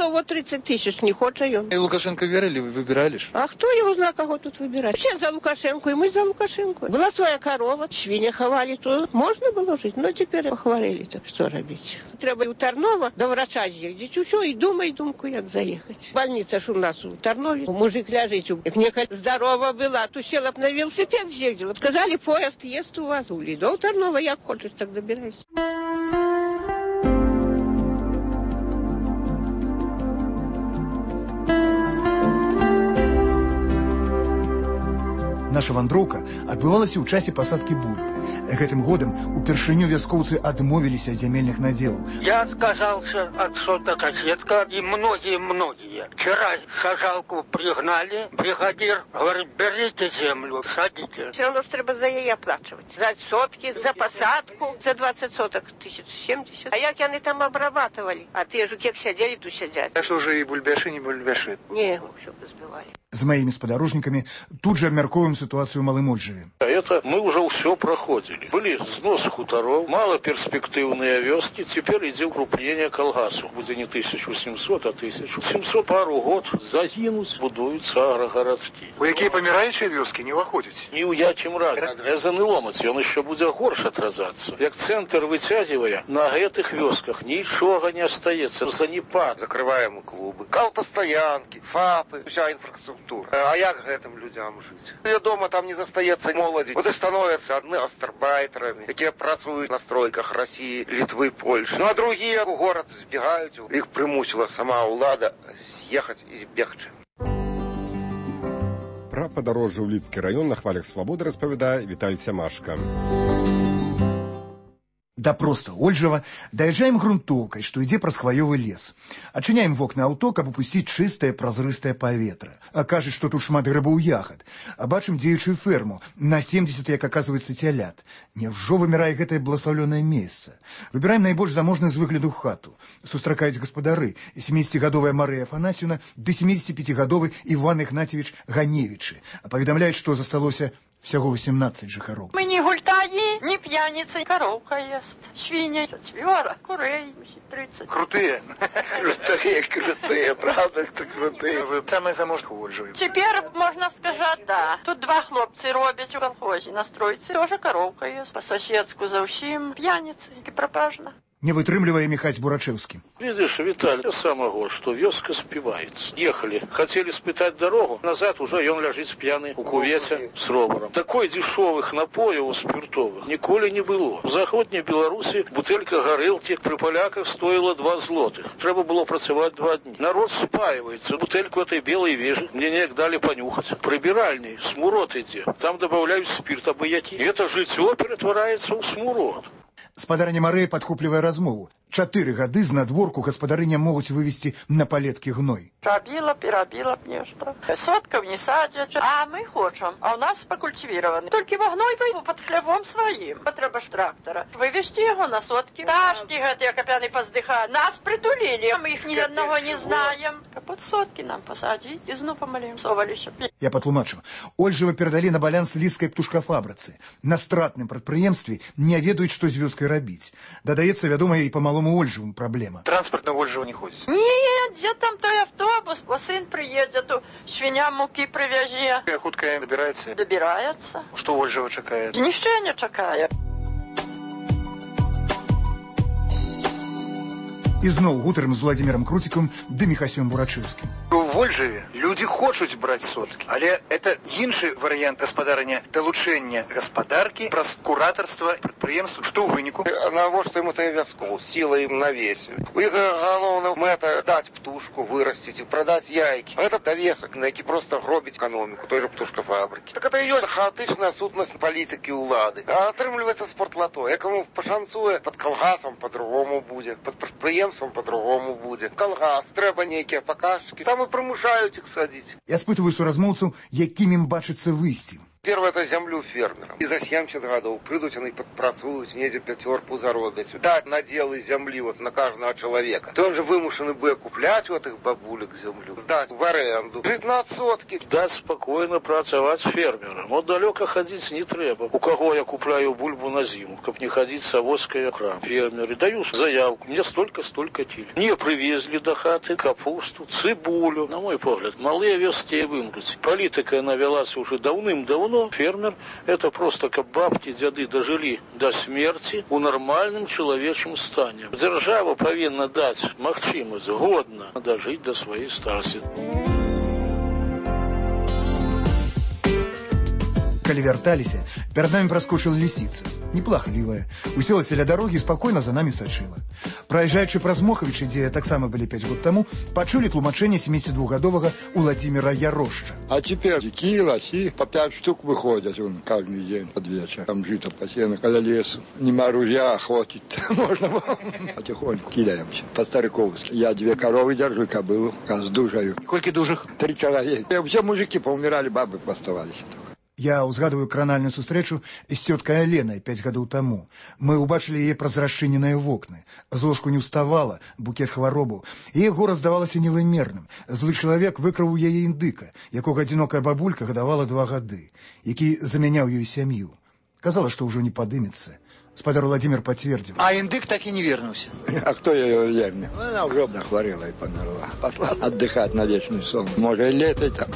вот тридцать тысяч, не хочет он. И Лукашенко верили, вы выбирали ж? А кто его знает, кого тут выбирать? Все за Лукашенко, и мы за Лукашенко. Была своя корова, свинья ховали, то можно было жить, но теперь похвалили, так что робить? Треба у Тарнова до врача ездить, все, и думай, думку, як заехать. Больница ж у нас у Тарнове, мужик ляжить, як некая здорова была, то села б на велосипед ездила. Сказали, поезд есть у вас, у Лидо, Тарнова, як хочешь, так добирайся. Наша вандроўка адбывалася ў часе пасадкі бульбы. Гэтым годам упершыню вяскоўцы адмовіліся ад зямельных надзелаў. Я отказался от сотокосетка, и многие-многие. Вчера сажалку пригнали, бригадир говорит, берите землю, садите. Все равно ж треба за яе оплачивать. За сотки, за посадку, за двадцать соток, тысяч семьдесят. А як яны там обрабатывали? А те жуки як сядели, то сядят. А что же и бульбяши, не бульбяши? Не, все позбивали. З маімі спадарожнікамі тут же абмяркоўваем сітуацыю ў Малым Ольжаве. Это мы уже все проходили. Были сносы хуторов, малоперспективные вёски. Теперь идет укрепление колгасов. Будет не тысяча восемьсот, а тысяча семьсот. Пару год загинуть, будуются агрогородки. У якія паміраючыя вёски не ўваходзяць? Ни у якім разе. Отрезанный ломаць, он еще будет горше отрезаться. Як центр вытягивая, на этих вёсках ничего не остается. Занепад. Закрываем клубы, калтостоянки, ФАПы, вся инфраструктура. А як гэтым людям жить? Я дома там не застаецца моладзі. Вот и становятся одни астарбайтерами, якія працуюць на стройках России, Литвы, Польши. Ну а другие в город збегаюць. Их примусила сама улада съехать и збегчы. Пра падарожжа ў Лідскі раён на хвалях свабоды распавядае Віталь Сямашка. Да проста Ольжава даязджаем грунтоўкай, што ідзе праз хваёвы лес. Адчыняем вокны аўто, каб упусціць чыстае празрыстае паветра. А кажуць, што тут шмат грыбоў ягад. А бачым дзеючую ферму, на семьдесят, як аказваецца, цялят. Няўжо вымірае гэтае бласлаўлёнае месца? Выбіраем найбольш заможную з выгляду хату. Сустракаюць гаспадары, сямідзесяцігадовая Марыя Афанасьевна ды сямідзесяціпяцігадовы Іван Ігнатьевич Ганевічы. А паведамляюць, што засталося всего восемнадцать жыхароў. Мы не гультаи, не пьяницы, коровка ест, свинья, четверо, курей, тридцать. Крутые. Крутые, крутые, правда, что крутые. Вы самые заможные у Ольжи. Теперь можно сказать, да. Тут два хлопцы робят в колхозе, на стройце тоже коровка ест. По соседску за всем пьяницы и пропажно. Не вытрымлівае Міхась Бурачевский. Видишь, Виталий, самого, что вёска спивается. Ехали, хотели спытать дорогу, назад уже он лежит пьяный у кувете с роваром. Такой дешевых напоев спиртовых николи не было. В Заходней Беларуси бутылька горелки при поляках стоила два злотых. Треба было працевать два дня. Народ спаивается. Бутыльку этой белой вежи мне не дали понюхать. Прибиральный, смурод иди. Там добавляют спирт, абы-які. Это житё перетворяется в смурод. Спадарыня Марыя падхоплівае размову. Чатыры гады з надворку гаспадарыня могуць вывесці на палеткі гной. Рабіла, перабіла б нешта. Соткаў не садзяць, а мы хочам. А ў нас пакультивіраваны. Толькі вагной пайду пад хлявом сваім. Патрэба ж трактара. Вывесці яго на соткі. Пташкі гэтыя капяны паздыхаюць. Нас притулілі. Мы іх ні аднаго не знаем. А пад соткі нам пасадзіць і зноў памалім соваліся. Я патлумачу. Ольжава перадалі на баланс лідскай птушкафабрыцы. На стратным прадпрыемстве не ведаюць, што з вёскай рабіць. Дадаецца, вядома, і па малому Ольжаву праблема. Транспорт на Ольжаву не ходит. Нет, где там той автобус? Во сын приедет, то свинья муки привязе. Худкая добирается? Добирается. Что Ольжава чакает? Ничего не чакает. І зноў гутарым з Владимиром Крутиком ды Міхасём Бурачевскім. В Ольжаве люди хочуць браць соткі, але это іншы варыянт гаспадарання далучэння гаспадаркі праз куратарства прадпрыемства, што ў выніку. Навошта ім тая вяскоў, сіла ім навесіў. У іх галоўная мэта даць птушку, вырасціць і прадаць яйкі. Гэта давесак, на які проста гробіць эканоміку той жа птушкафабрыкі. Так это і ёсць хаатычная сутнасць палітыкі ўлады. А атрымліваецца спортлато, якому пашанцуе пад калгасам па-другому будзе, пад прадпрыемствам по-другому будет. Колгас, трэба нейкія паказчыкі, там і прымушаюць іх садзіць. Я спытываю суразмоўцаў, якім ім бачыцца выйсці. Первое, это землю фермерам. И за семьдесят годов придут они подпрацуют, недзе пятерку заробят. Дать наделы земли вот на каждого человека. То он же вымушены бы куплять вот их бабулек землю, сдать в аренду, жить на отсотки. Дать спокойно працаваць фермерам. Вот далеко ходить не треба. У кого я купляю бульбу на зиму, как не ходить с авоськой в крам. Фермеры даю заявку, мне столько-столько тиль. Мне привезли до хаты капусту, цибулю. На мой погляд, малые вёски вымруть. Политика навелась уже давным-давно. Фермер – это просто как бабки, дяды дожили до смерти у нормальном человечем стане. Держава повинна дать магчимость годно дожить до своей старости. Калі вярталіся, перад намі праскочыла лісіца, неплахлівая, уселася ля дарогі і спакойна за намі сачыла. Праязджаючы праз Мохавічы, дзе таксама былі пяць год таму, пачулі тлумачэнне семидесятидвухгадовага Владимира Ярошча. А теперь дикие лоси по пять штук выходят он каждый день под вечер. Там жито посеяно коля лесу. Нема ружья, охотить можно. Потихоньку кидаемся. По-стариковски. Я две коровы держу, кобылу, сдужаю. Сколько дужих? Три человека. Все мужики поумирали, бабы оставались. Я ўзгадываю кранальную сустрэчу з цёткай Аленай пяць гадоў таму. Мы ўбачылі яе праз расчыненыя вокны. З ложку не ўставала, букет хваробаў. Яе гора здавалася невымерным. Злы чалавек выкраў у яе індыка, якога адзінокая бабулька гадавала два гады, які замяняў ёй сям'ю. Казала, што ўжо не падымецца. Спадар Владимир подтвердил. А индык так и не вернулся. А кто ее вернет? Она уже нахворила и померла. Пошла отдыхать на вечный сон. Может, и лето там.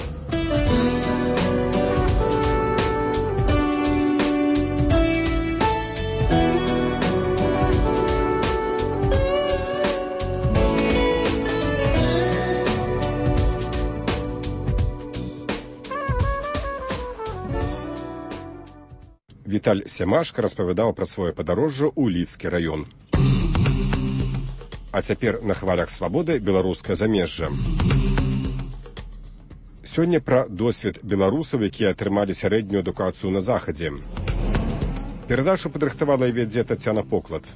Віталь Сямашка распавядаў пра сваё падарожжа ў Лідскі раён. А цяпер на хвалях свабоды беларускае замежжа. Сёння пра досвед беларусаў, якія атрымалі сярэднюю адукацыю на захадзе. Перадачу падрыхтавала і вядзе Тацяна Поклад.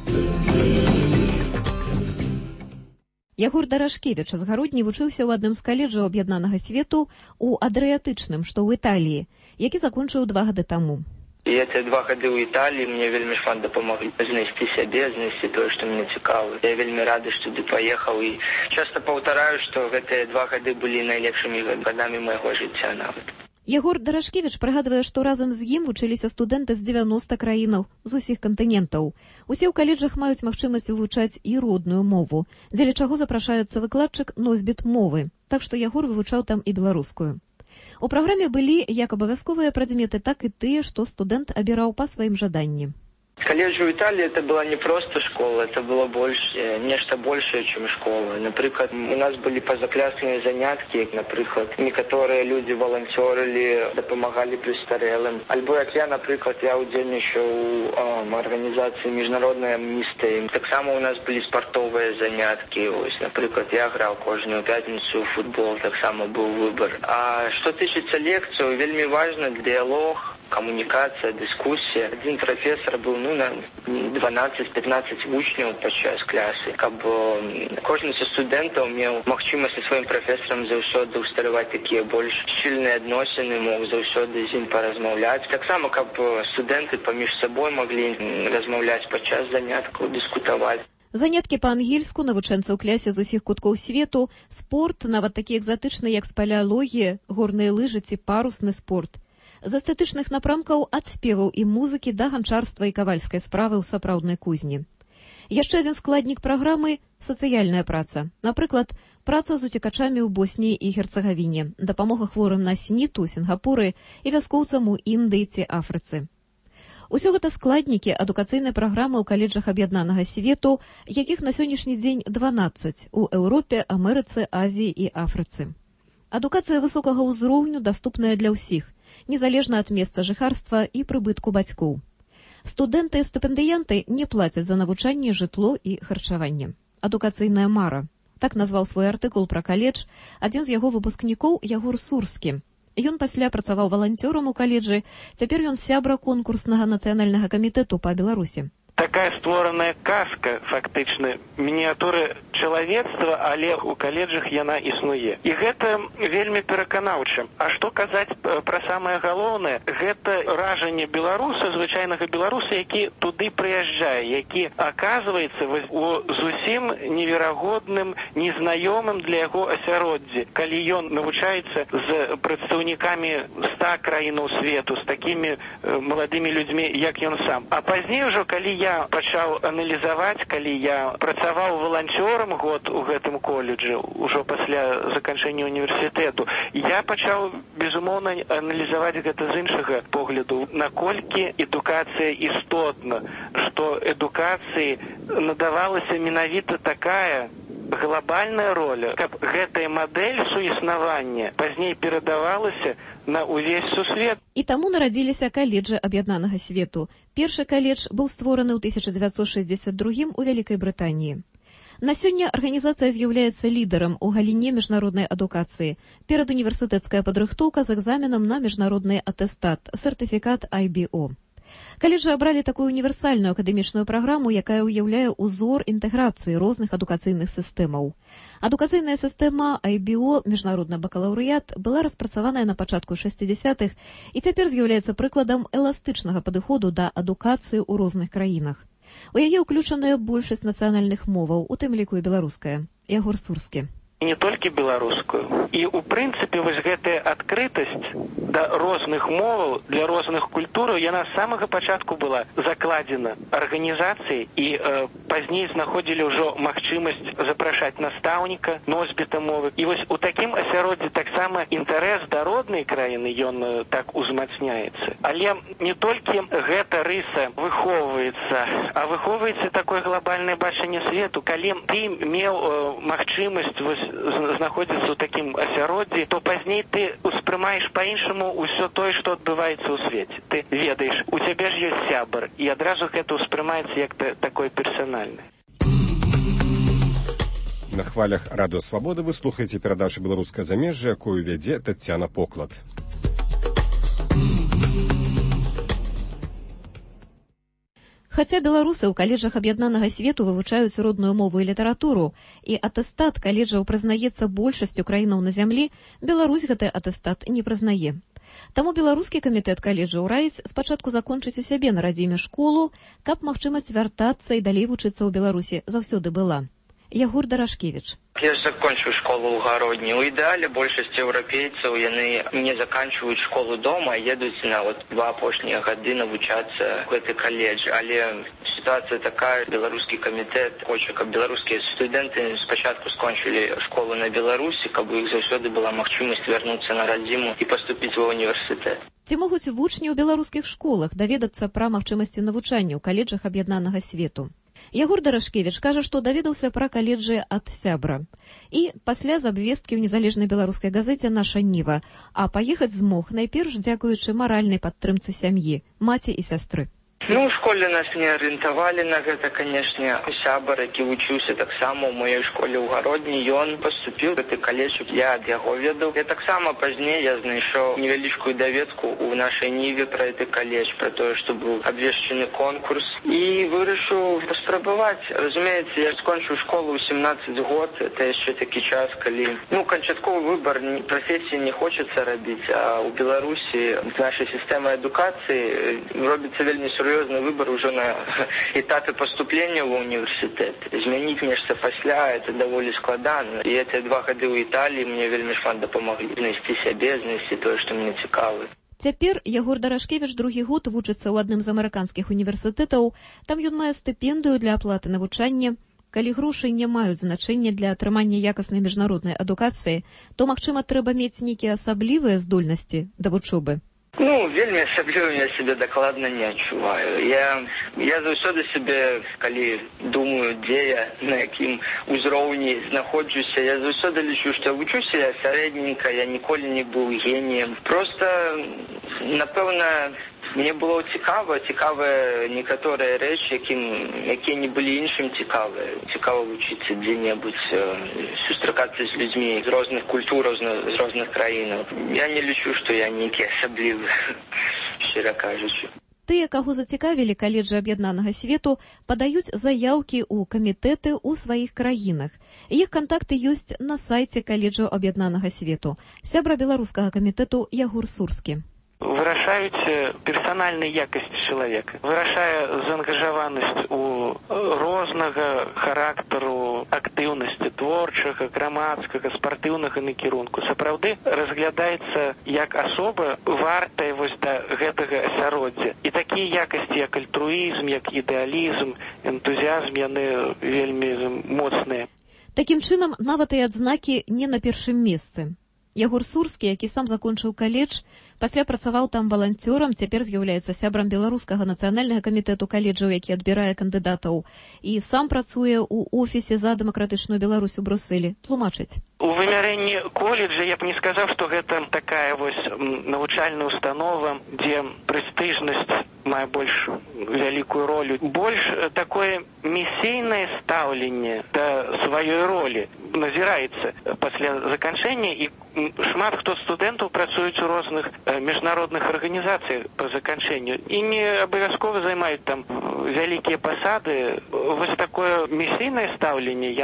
Ягор Дарашкевіч з Гародні вучыўся ў адным з каледжаў аб'яднанага свету у Адрыятычным, што ў Італіі, які закончыў два гады таму. І эти два гады ў Італіі мне вельмі шмат дапамоглі знайсці сябе, знайсці тое, што мне цікава. Я вельмі рады, што туды паехаў і часта паўтараю, што гэтыя два гады былі найлепшымі гадамі майго жыцця нават. Ягор Дарашкевіч прыгадвае, што разам з ім вучыліся студэнты з дзевяноста краінаў з усіх кантынентаў. Усе ў каледжах маюць магчымасць вывучаць і родную мову, дзеля чаго запрашаецца выкладчык носьбіт мовы, так што Ягор вывучаў там і беларускую. У праграме былі як абавязковыя прадметы, так і тыя, што студэнт абіраў па сваім жаданні. Колледж в Италии это была не просто школа, это было больше, нечто большее, чем школа. Например, у нас были позаклясные занятки, например, некоторые люди волонтерили, допомагали престарелым. Альбо як я, например, я удельничал в организации Международной амнистии. Так само у нас были спортовые занятки. Например, я играл каждую пятницу в футбол, так само был выбор. А что тычется лекцию, вельми важно диалог, коммуникация, дискуссия. Один профессор был ну, на дванадцать-пятнадцать вучняў падчас клясы. Каб кожны са студэнтаў меў магчымасць са сваім прафесарам заўсёды ўсталяваць такія больш шчыльныя адносіны, мог заўсёды з ім паразмаўляць. Таксама, каб студэнты паміж сабой маглі размаўляць падчас заняткаў, дыскутаваць. Заняткі па-ангельску навучэнцаў клясе з усіх куткоў свету, спорт, нават такі экзатычны, як спалеалогія, горныя лыжы ці парусны спорт. З эстэтычных напрамкаў ад спеваў і музыкі да ганчарства і кавальскай справы ў сапраўднай кузні. Яшчэ адзін складнік праграмы – сацыяльная праца. Напрыклад, праца з уцекачамі ў Босніі і Герцагавіне, дапамога хворым на СНІД у Сінгапуры і вяскоўцам у Індыі ці Афрыцы. Усё гэта складнікі адукацыйнай праграмы ў каледжах аб'яднанага свету, якіх на сённяшні дзень дванаццаць у Еўропе, Амерыцы, Азіі і Афрыцы. Адукацыя высокага ўзроўню даступная для ўсіх, незалежна ад месца жыхарства і прыбытку бацькоў. Студэнты і стыпендыянты не плацяць за навучанне, жытло і харчаванне. Адукацыйная мара. Так назваў свой артыкул пра каледж адзін з яго выпускнікоў Ягор Сурскі. Ён пасля працаваў валанцёрам у каледжы, цяпер ён сябра конкурснага нацыянальнага камітэту па Беларусі. Такая створаная казка, фактычна, мініятуры чалавецтва, але ў каледжах яна існуе. І гэта вельмі пераканаўча. А што казаць пра самае галоўнае? Гэта ражанне беларуса, звычайнага беларуса, які туды прыязджае, які аказваецца у зусім неверагодным, незнаёмым для яго асяроддзі. Калі ён навучаецца з прадстаўнікамі ста краінаў свету, з такімі маладымі людзьмі, як ён сам. А пазней ужо, калі я пачаў аналізаваць, калі я працаваў валанцёрам год у гэтым коледжы, ужо пасля заканчэння універсітэту, я пачаў, безумоўна, аналізаваць гэта з іншага погляду. Наколькі адукацыя істотна, што адукацыі надавалася менавіта такая глобальная роля, каб гэтая мадэль суіснавання пазней перадавалася на увесь сусвет. І таму нарадзіліся каледжы аб'яднанага свету. Першы каледж быў створаны ў тысяча дзевяцьсот шэсцьдзесят другім у Вялікай Брытаніі. На сёння арганізацыя з'яўляецца лідарам у галіне міжнароднай адукацыі. Перад універсітэцкая падрыхтоўка з экзаменам на міжнародны атэстат, сертыфікат ай би о. Каледжы абралі такую універсальную акадэмічную праграму, якая ўяўляе ўзор інтэграцыі розных адукацыйных сістэмаў. Адукацыйная сістэма ай би о, міжнародны бакалаўрыят, была распрацаваная на пачатку шэсцідзясятых і цяпер з'яўляецца прыкладам эластычнага падыходу да адукацыі ў розных краінах. У яе ўключаная большасць нацыянальных моваў, у тым ліку і беларуская. Ягор Сурскі. І не толькі беларускую. І, у прынцыпе, вось гэтая адкрытасць да розных моваў, для розных культураў, яна з самага пачатку была закладзена арганізацыяй, і э, пазней знаходзілі ўжо магчымасць запрашаць настаўніка, носьбіта мовы. І вось у такім асяроддзі таксама інтарэс да роднай краіны, ён э, так узмацняецца. Але не толькі гэта рыса выхоўваецца, а выхоўваецца такое глобальнае бачанне свету. Калі ты меў э, магчымасць вось знаходзіцца ў такім асяроддзі, то пазней ты успрымаеш па-іншаму ўсё тое, што адбываецца ў свеце. Ты ведаеш, у цябе ж ёсць сябар, і адразу гэта ўспрымаецца як такое персанальнае. На хвалях Радыё Свабода вы слухаеце перадачу «Беларускае замежжа», якую вядзе Таццяна Поклад. Хаця беларусы ў каледжах аб'яднанага свету вывучаюць родную мову і літаратуру, і атэстат каледжаў прызнаецца большасцю краінаў на зямлі, Беларусь гэты атэстат не прызнае. Таму беларускі камітэт каледжаў раіць спачатку закончыць у сябе на радзіме школу, каб магчымасць вяртацца і далей вучыцца ў Беларусі заўсёды была. Ягор Дарашкевіч. Я закончу школу ў гародні. У ідэале большасць еўрапейцаў яны не заканчваюць школу дома, а едуць на вот два апошнія гады навучацца ў гэты каледж. Але сітуацыя такая, беларускі камітэт хоча, каб беларускія студэнты спачатку скончылі школу на Беларусі, каб у іх заўсёды была магчымасць вярнуцца на радзіму і паступіць ва універсітэт. Ці могуць вучні ў беларускіх школах даведацца пра магчымасці навучання ў каледжах аб'яднанага свету? Ягор Дарашкевіч кажа, што даведаўся пра каледжы ад сябра. І пасля з абвесткі ў незалежнай беларускай газеце «Наша Ніва», а паехаць змог найперш дзякуючы маральнай падтрымцы сям'і, маці і сястры. Ну, у школе нас не арыентавалі на гэта, канешне. Сябар, які вучыўся таксама ў маёй школе ў гародні, ён паступіў у гэты каледж, я ад яго ведаў. Я таксама пазней я знайшоў невялічкую даведку ў нашай Ніве пра гэты каледж, пра тое, што быў абвешчаны конкурс, і вырашыў паспрабаваць. Разумеецца, я скончыў школу ў сямнаццаць год, это яшчэ такі час, калі ну, канчатковы выбар прафесіі не хочацца рабіць, а ў Беларусі з нашай сістэмай адукацыі робіцца вельмі сур'ёзны серьезный выбор уже на этапе поступления в университет. Изменить нечто пасля, это довольно складно. И эти два года в Италии мне вельмі шмат дапамаглі знайсці сябе, знайсці тое, што мне цікава. Цяпер Ягор Дарашкевіч другі год вучыцца ў адным з амерыканскіх універсітэтаў. Там ён мае стыпендыю для аплаты навучання. Калі грошы не маюць значэння для атрымання якаснай міжнароднай адукацыі, то, магчыма, трэба мець нейкія асаблівыя здольнасці да вучобы. Ну, вельмі асаблівым я себе дакладна не адчуваю. Я, я заўсёды себе, калі думаю, дзе я, на якім узроўні знаходжуся, я заўсёды лічу, што вучуся я сярэдненька, я ніколі не быў геніем. Просто, напэўна, мне было цікава, цікавыя некаторыя рэчы, якім, якія не былі іншым цікавыя. Цікава вучыцца дзе-небудзь, сустракацца з людзьмі з розных культураў, з розных краінаў. Я не лічу, што я нейкі асаблівы, шчыра кажучы. Тыя, каго зацікавілі каледжы аб'яднанага свету, падаюць заяўкі ў камітэты ў сваіх краінах. Іх кантакты ёсць на сайце каледжаў аб'яднанага свету. Сябра беларускага камітэту Ягор Сурскі. Вырашаюць персанальнай якасці чалавека, вырашае заангажаванасць у рознага характару актыўнасці творчага, грамадскага, спартыўнага накірунку. Сапраўды разглядаецца як асоба вартая вось да гэтага асяроддзя. І такія якасці, як альтруізм, як ідэалізм, энтузіазм, яны вельмі моцныя. Такім чынам, нават і адзнакі не на першым месцы. Ягор Сурскі, які сам закончыў каледж, пасля працаваў там валанцёрам, цяпер з'яўляецца сябрам беларускага нацыянальнага камітэту каледжаў, які адбірае кандыдатаў, і сам працуе ў офісе за дэмакратычную Беларусь у Брусэлі. Тлумачыць. У вымярэнні коледжа я б не сказаў, што гэта такая вось навучальная установа, дзе прэстыжнасць мае больш вялікую ролю. Больш такое місійнае стаўленне да сваёй ролі назіраецца пасля заканчэння, і шмат хто студэнтаў працуюць у розных міжнародных арганізацыях па заканчэнню і не абавязкова займаюць там вялікія пасады. Вось такое місійнае стаўленне,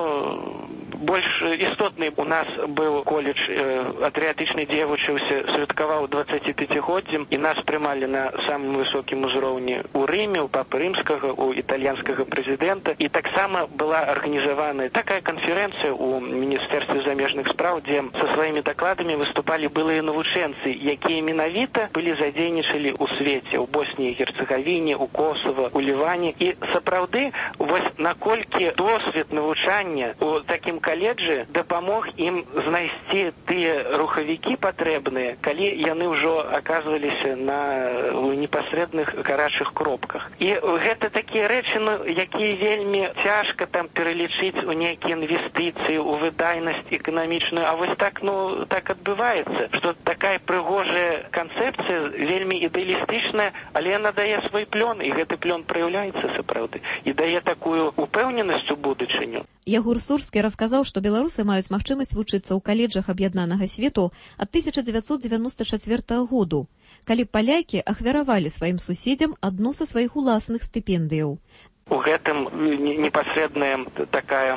яно больш істотны. У нас быў коледж атрыятычнай дзейнічаўся, святкаваў дваццаціпяцігоддзем, і нас прымалі на самым высокім узроўні ў Рыме, у папы рымскага, у італьянскага прэзідэнта. І таксама была арганізавана такая канферэнцыя ў Міністэрстве замежных спраў, дзе са сваімі дакладамі выступалі былыя навучэнцы, якія менавіта былі задзейнічалі ў свеце, у Босніі і Герцагавіне, у Косава, у Ліване. І сапраўды, вось наколькі досвед навучання у такім каледжы дапамог ім знайсці тыя рухавікі патрэбныя, калі яны ўжо аказваліся на непасрэдных гарачых кропках. І гэта такія рэчы, ну, якія вельмі цяжка там пералічыць у нейкія інвестыцыі, у выдайнасць эканамічную. А вось так, ну, так адбываецца, што такая прыгожая канцэпцыя, вельмі ідэалістычная, але яна дае свой плён, і гэты плён праяўляецца сапраўды, і дае такую упэўненасць у будучыню. Ягор Сурскі расказаў, што беларусы маюць магчымасць вучыцца ў каледжах аб'яднанага свету ад тысяча дзевяцьсот дзевяноста чацвёртага году, калі палякі ахвяравалі сваім суседзям адну са сваіх уласных стыпендыяў. У гэтым непасрэдная такая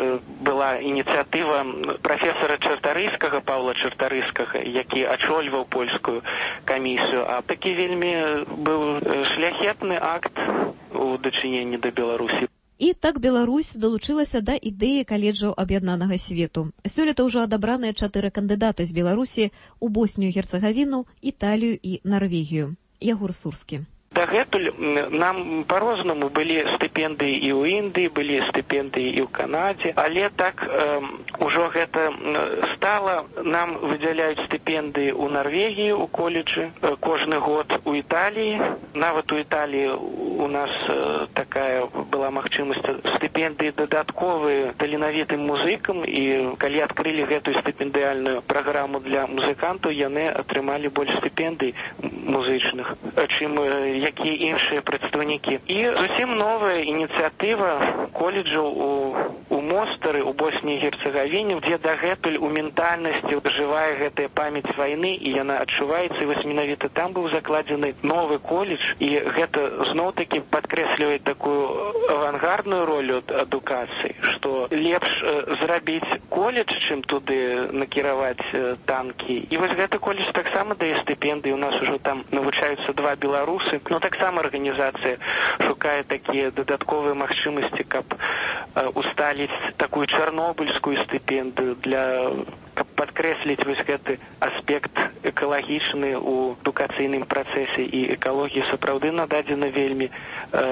была ініцыятыва прафесара Чартарыйскага, Паўла Чартарыйскага, які ачольваў польскую камісію. А такі вельмі быў шляхетны акт у дачыненні да Беларусі. І так Беларусь далучылася да ідэі каледжаў аб'яднанага свету. Сёлета ўжо адабраныя чатыры кандыдаты з Беларусі ў Боснію, Герцагавіну, Італію і Нарвегію. Ягор Сурскі. Дагэтуль нам па-рознаму былі стыпендыі і ў Індыі, былі стыпендыі і ў Канадзе, але так э, ўжо гэта стала. Нам выдзяляюць стыпендыі ў Нарвегіі, у коледжы, э, кожны год у Італіі. Нават у Італіі у нас э, такая была магчымасць стыпендыі дадатковыя таленавітым музыкам, і калі адкрылі гэтую стыпендыяльную праграму для музыкантаў, яны атрымалі больш стыпендый музычных, чым якія іншыя прадстаўнікі. І зусім новая ініцыятыва коледжаў у, у Мостары, у Боснії і Герцагавіне, дзе дагэтуль у ментальнасці жывая гэтая памяць вайны, і яна адчуваецца. І вось менавіта там быў закладзены новы коледж, і гэта зноў-такі падкрэслівае такую авангардную ролю адукацыі, што лепш зрабіць коледж, чым туды накіраваць танкі. І вось гэты коледж таксама дае стыпендыі. У нас ужо там навучаюцца два беларусы. Ну, таксама арганізацыя шукае такія дадатковыя магчымасці, каб э, усталіць такую чарнобыльскую стыпендыю, для каб падкрэсліць вось гэты аспект экалагічны ў адукацыйным працэсе. І экалогія сапраўды нададзена вельмі э,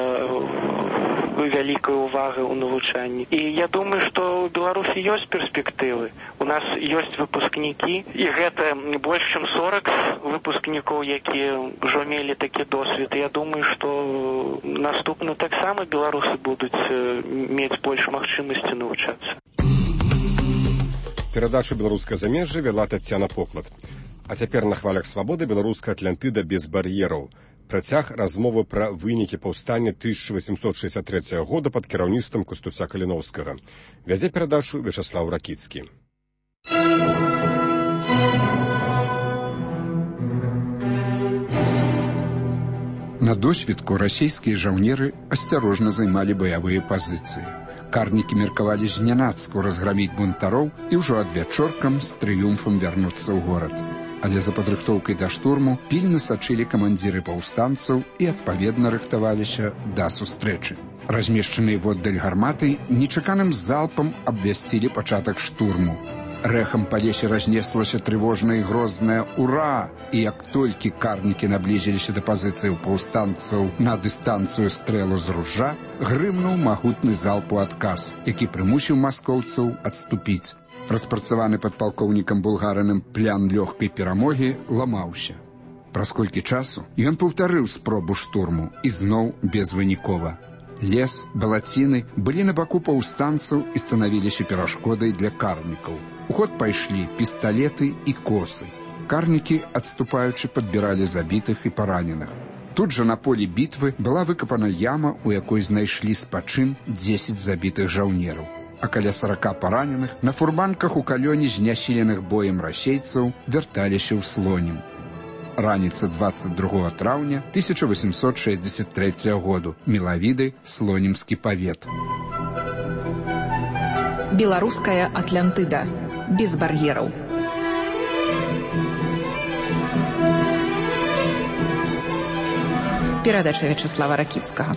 вялікая ўвага ў навучанні. І я думаю, што ў Беларусі ёсць перспектывы. У нас ёсць выпускнікі, і гэта больш чым сорок выпускнікоў, якія ўжо мелі такі досвед. Я думаю, што наступна таксама беларусы будуць мець больш магчымасці навучацца. Перадачу «Беларускае замежжа» вяла Таццяна Поклад. А цяпер на хвалях свабоды беларуская Атлантыда без бар'ераў. Працяг размовы пра вынікі паўстання тысяча восемьсот шестьдесят третьего года пад кіраўніцтвам Кастуся Каліноўскага. Вядзе перадачу Вячаслаў Ракіцкі. На досвідку расійскія жаўнеры асцярожна займалі баявыя пазіцыі. Карнікі меркавалі знянацку разграміць бунтароў і ўжо адвячоркам з трыумфам вярнуцца ў горад. Але за падрыхтоўкай да штурму пільна сачылі камандзіры паўстанцаў і адпаведна рыхтаваліся да сустрэчы. Размешчаныя воддаль гарматы нечаканым залпам абвясцілі пачатак штурму. Рэхам па лесе разнеслася трывожнае і грознае «Ура!» І як толькі карнікі наблізіліся да пазіцыяў паўстанцаў на дыстанцыю стрэлу з ружа, грымнуў магутны залп у адказ, які прымусіў маскоўцаў адступіць. Распрацаваны падпалкоўнікам Булгарыным план лёгкай перамогі ламаўся. Праз колькі часу ён паўтарыў спробу штурму і зноў безвынікова. Лес, балаціны былі на баку паўстанцаў і станавіліся перашкодай для карнікаў. У ход пайшлі пісталеты і косы. Карнікі, адступаючы, падбіралі забітых і параненых. Тут жа на полі бітвы была выкапана яма, у якой знайшлі спачын дзесяць забітых жаўнераў. А каля сарака параненых на фурманках у калёне знясіленых боем расейцаў вярталіся ў Слонім. Раніца двадцать другого траўня тысяча восемьсот шестьдесят третьего году. Мелавіды, Слонімскі павет. Беларуская Атлантыда. Без бар'ераў. Перадача Вячеслава Ракіцкага.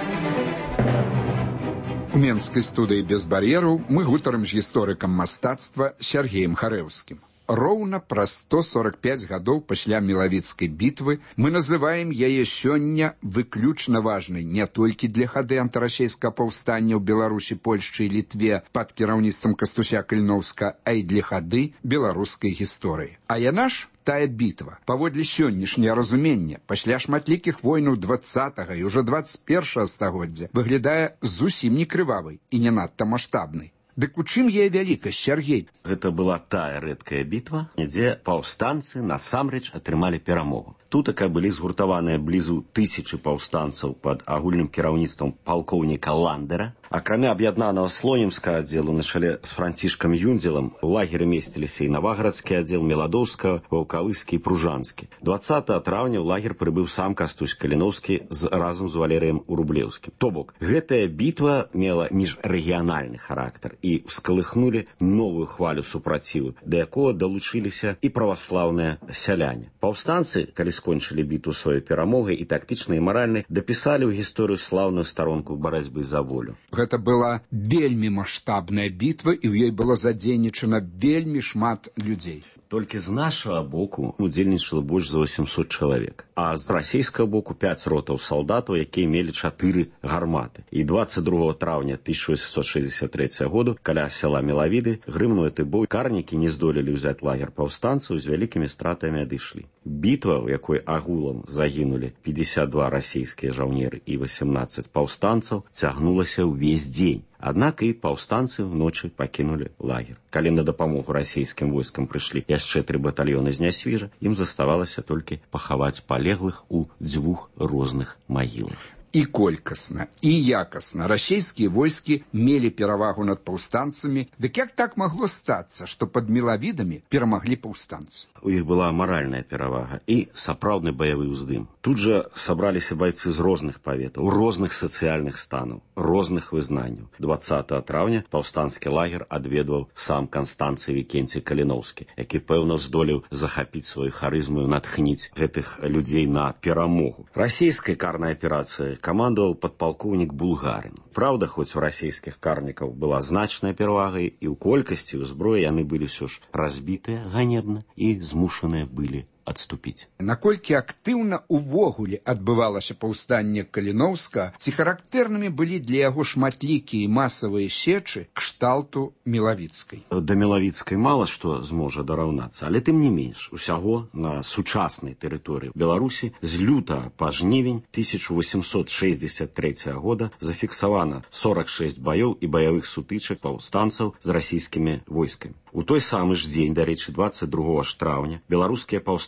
У менскай студыі «Без бар'ераў» мы гутарым з гісторыкам мастацтва Сергеем Харэўскім. Роўна праз сто сорок пять гадоў пасля Мелавіцкай бітвы мы называем яе сёння выключна важнай не толькі для хады антырасейскага паўстання ў Беларусі, Польшчы і Літве пад кіраўніцтвам Кастуся Каліноўска, а і для хады беларускай гісторыі. А яна ж тая бітва, паводле сённяшняе разумення, пасля шматлікіх войнаў двадцатага і ўжо двадцать першага стагоддзя выглядае зусім не крывавай і не надта маштабнай. Дык у чым яе вялікасць, Сергей? Гэта была тая рэдкая бітва, дзе паўстанцы насамрэч атрымалі перамогу. Тутака былі згуртаваныя блізу тысячы паўстанцаў пад агульным кіраўніцтвам палкоўніка Ландера. Акрамя аб'яднанага слонімскага аддзелу на чале з Францішкам Юндзелам у лагеры месціліся і Наваградскі аддзел Меладоўскага, Ваўкавыскі і Пружанскі. двадцатага траўня ў лагер прыбыў сам Кастусь Каліноўскі з, разам з Валерыем Урублеўскім. То бок, гэтая бітва мела міжрэгіянальны характар і вскалыхнулі новую хвалю супраціву, да якога далучыліся і праваслаўныя сяляне. Паўстанцы, калі скончылі бітву сваёй перамогай і тактычна і маральна, дапісалі ў гісторыю слаўную старонку барацьбы за волю. Гэта была вельмі маштабная бітва, і ў ёй было задзейнічана вельмі шмат людзей. Толькі з нашага боку удзельнічала больш за восемьсот чалавек, а з расійскага боку пяць ротаў салдатаў, якія мелі чатыры гарматы. І двадцать другого траўня тысяча восемьсот шестьдесят третьего году каля села Мелавіды грымнуў гэты бой. Карнікі не здолелі ўзяць лагер паўстанцаў, з вялікімі стратамі адышлі. Бітва, у якой агулам загінулі пятьдесят два расійскія жаўнеры і восемнадцать паўстанцаў, цягнулася ўвесь дзень. Аднак і паўстанцы ўночы пакінулі лагер. Калі на дапамогу расійскім войскам прыйшлі яшчэ тры батальёны з Нясвіжа, ім заставалася толькі пахаваць палеглых у дзвюх розных магілах. І колькасна, і якасна расійскія войскі мелі перавагу над паўстанцамі. Дык як так магло стацца, што пад Мелавідамі перамаглі паўстанцы? У іх была маральная перавага і сапраўдны баявы ўздым. Тут жа сабраліся байцы з розных паветаў, розных сацыяльных станаў, розных вызнанняў. двадцатого траўня паўстанскі лагер адведваў сам Канстанцый Вікенцій Каліноўскі, які, пэўна, здолеў захапіць сваю харызму, натхніць гэтых людзей на перамогу. Расійская карная аперацыя камандаваў падпалкоўнік Булгарин. Праўда, хоць у расійскіх карнікаў была значная перавага, і ў колькасці, ў зброі яны былі ўсё ж разбітыя ганебна і змушаныя былі адступіць. Наколькі актыўна увогуле адбывалася паўстанне Каліноўска, ці характэрнымі былі для яго шматлікія масавыя сечы кшталту Мелавіцкай? Да Мелавіцкай мала што зможа дараўнацца, але тым не менш, усяго на сучаснай тэрыторыі Беларусі з лютага па жнівень тысяча восемьсот шестьдесят третьего года зафіксавана сорок шесть баёў і баявых сутычак паўстанцаў з расійскімі войскамі. У той самы ж дзень, дарэчы, двадцать другого траўня, беларускія паўстанцы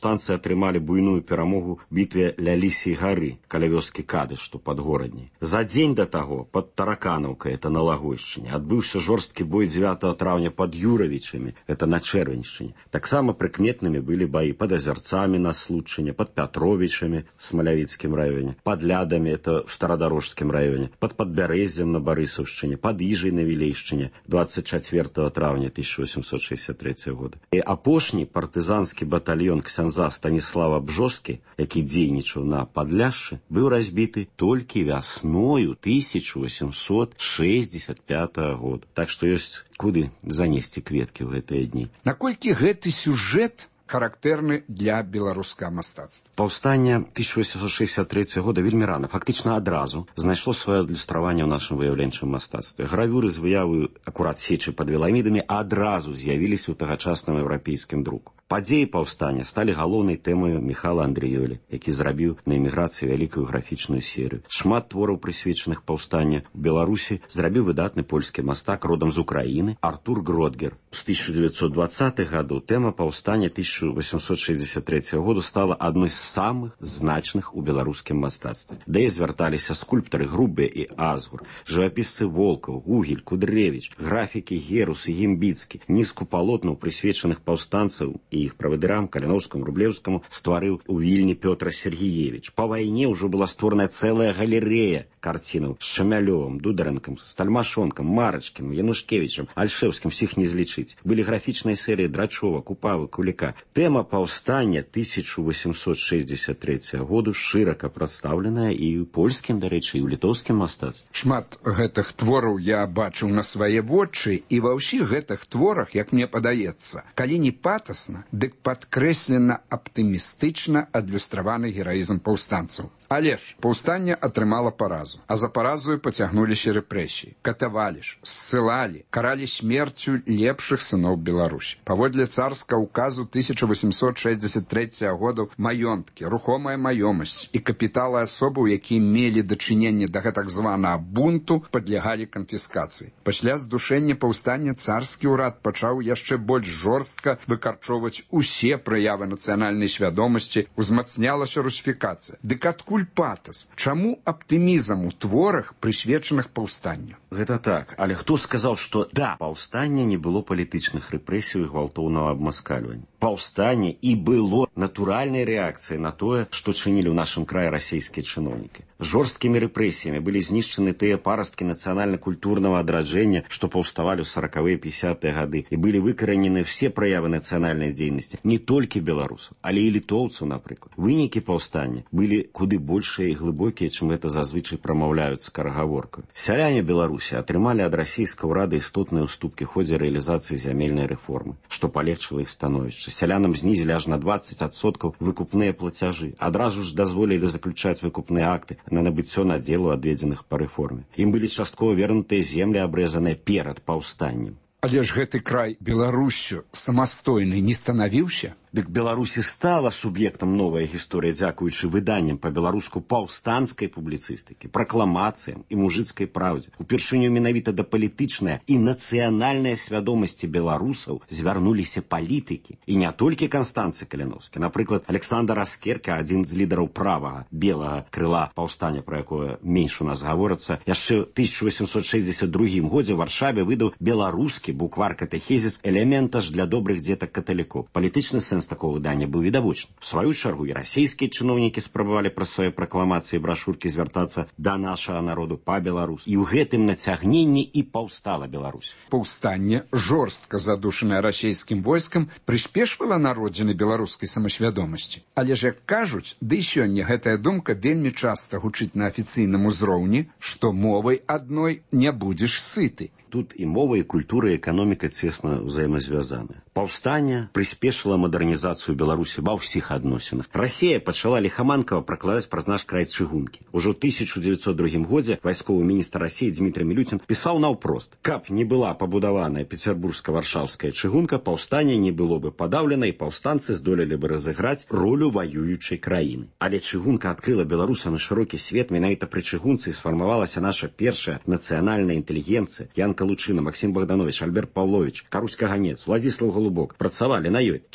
паўстанцы атрымалі буйную перамогу ў бітве ля Лісій гары, каля вёскі Кадыш, што пад горадняй. За дзень да таго, пад Тараканаўкай, это на Лагойшчыне, адбыўся жорсткі бой дзевятага траўня пад Юравічамі, это на Чэрвеньшчыне. Таксама прыкметнымі былі баі пад Азярцамі на Случыне, пад Пятровічамі в Смалявіцкім раёне, пад Лядамі, это в Старадарожскім раёне, пад Падбярэззем на Барысаўшчыне, пад Іжай на Вілейшчыне двадцать четвёртого траўня тысяча восемьсот шестьдесят третьего года. І апошні партызанскі батальён ксяндза Станіслава Бжоскі, які дзейнічаў на Падляшшы, быў разбіты толькі вясною тысяча восемьсот шестьдесят пятого года. Так што ёсць куды занесці кветкі ў гэтыя дні. Наколькі гэты сюжэт характэрны для беларускага мастацтва? Паўстанне тысяча восемьсот шестьдесят третьего года вельмі рана, фактычна адразу знайшло сваё адлюстраванне ў нашым выяўленчым мастацтве. Гравюры з выявы акурат сечы пад веламідамі адразу з'явіліся ў тагачасным еўрапейскім друку. Падзеі паўстання сталі галоўнай тэмаю Міхала Андрыёлі, які зрабіў на эміграцыі вялікую графічную серыю. Шмат твораў, прысвечаных паўстанню ў Беларусі, зрабіў выдатны польскі мастак родам з Украіны Артур Гродгер. З тысяча девятьсот двадцатых гадоў тэма паўстання тысяча восемьсот шестьдесят третьего года стала адной з самых значных у беларускім мастацтве. Да яе звярталіся скульптары Грубе і Азгур, жывапісцы Волкаў, Гугель, Кудревіч, графікі Герус і Гімбіцкі. Нізку палотнаў, прысвечаных паўстанцаў і іх правадырам Каліноўскаму, Рублеўскаму, стварыў у Вільні Пётр Сергеевич. Па вайне ўжо была створаная цэлая галерэя карцінаў з Шамялёвым, Дударэнкам, Стальмашонкам, Марачкім, Янушкевічам, Альшэўскім, всіх не злічыць. Былі графічныя серыі Драчова, Купавы, Куліка. Тэма паўстання тысяча восемьсот шестьдесят третьего году шырока прадстаўленая і ў польскім, дарэчы, і ў літоўскім мастацтве. Шмат гэтых твораў я бачыў на свае вочы, і ва ўсіх гэтых творах, як мне падаецца, калі не патасна, дык падкрэслена аптымістычна адлюстраваны гераізм паўстанцаў. Але ж паўстанне атрымала паразу, а за паразою пацягнуліся рэпрэсіі, катавалі ж, ссылалі, каралі смерцю лепшых сыноў Беларусі. Паводле царскага указу тысяча восемьсот шестьдесят третьего года маёнткі, рухомая маёмасць і капіталы асобаў, якія мелі дачыненне да гэтак званага бунту, падлягалі канфіскацыі. Пасля здушэння паўстання царскі ўрад пачаў яшчэ больш жорстка выкарчоўваць усе праявы нацыянальнай свядомасці, узмацнялася русіфікацыя. Дык адкуль патас? Чаму аптымізм у творах, прысвечаных паўстанню? Гэта так, але хто сказаў, што да паўстання не было палітычных рэпрэсій і гвалтоўнага абмаскальвання? Паўстанне і было натуральнай рэакцыяй на тое, што чынілі ў нашым краі расійскія чыноўнікі. Жорсткімі рэпрэсіямі былі знішчаны тыя парасткі нацыянальна-культурнага адраджэння, што паўставалі ў саракавыя пятьдесятыя гады, і былі выкаранены ўсе праявы нацыянальнай дзейнасці, не толькі беларусаў, але і літоўцаў, напрыклад. Вынікі паўстання былі куды большыя і глыбокія, чым гэта зазвычай прамаўляюць скарагаворкаю. Сяляне Беларусі атрымалі ад расійскага ўрада істотныя ўступкі ў ходзе рэалізацыі зямельнай рэформы, што палегчыла іх становішча. Сялянам знізілі аж на двадцать адсоткаў выкупныя плацяжы. Адразу ж дазволілі заключаць выкупныя акты на набыццё надзелу, адведзеных па рэформе. Ім былі часткова вернутыя землі, абрэзаныя перад паўстаннем. Але ж гэты край Беларуссю самастойны не станавіўся? Дык Беларусі стала суб'ектам новая гісторыя дзякуючы выданням па-беларуску паўстанцкай публіцыстыкі, пракламацыям і мужыцкай праўдзе. Упершыню менавіта да палітычнай і нацыянальнай свядомасці беларусаў звярнуліся палітыкі. І не толькі Канстанцы Каліноўскі. Напрыклад, Александр Аскерка, адзін з лідараў правага, белага крыла паўстання, пра якое менш у нас гаворыцца, яшчэ ў тысяча восемьсот шестьдесят другім годзе ў Варшаве выдаў беларускі буквар-катэхезіс «Элементаж для добрых дзетак каталікоў». Палітычны сэнс такого выдання быў відавочны. В сваю чаргу і расійскія чыноўнікі спрабавалі праз свае пракламацыі і брашуркі звяртацца да нашага народу па-беларуску. І ў гэтым нацягненні і паўстала Беларусь. Паўстанне, жорстка задушанае расійскім войскам, прыспешвала народзіны беларускай самасвядомасці. Але ж, як кажуць, ды і сёння гэтая думка вельмі часта гучыць на афіцыйным узроўні, што мовай адной не будзеш сыты. Тут і мова, і культура, і эканоміка цесна ўзаемазвязаны. Паўстанне прыспешыла мадэрнізацыю Беларусі ва ўсіх адносінах. Расія пачала ліхаманкава пракладаць праз наш край чыгункі. Ужо ў тысяча дзевяцьсот другім годзе вайсковы міністр Расіі Дмітрый Мілютін пісаў наўпрост: каб не была пабудаваная пецярбургска-варшаўская чыгунка, паўстанне не было бы падаўлена, і паўстанцы здолелі бы разыграць ролю ваюючай краіны. Але чыгунка адкрыла беларусам на шырокі свет. Менавіта пры чыгунцы сфармавалася наша першая нацыянальная інтэлігенцыя. Калучына, Максим Богданович, Альберт Павлович, Карусь Каганец, Владзіслав Голубок працавалі на ёй. Чыгунка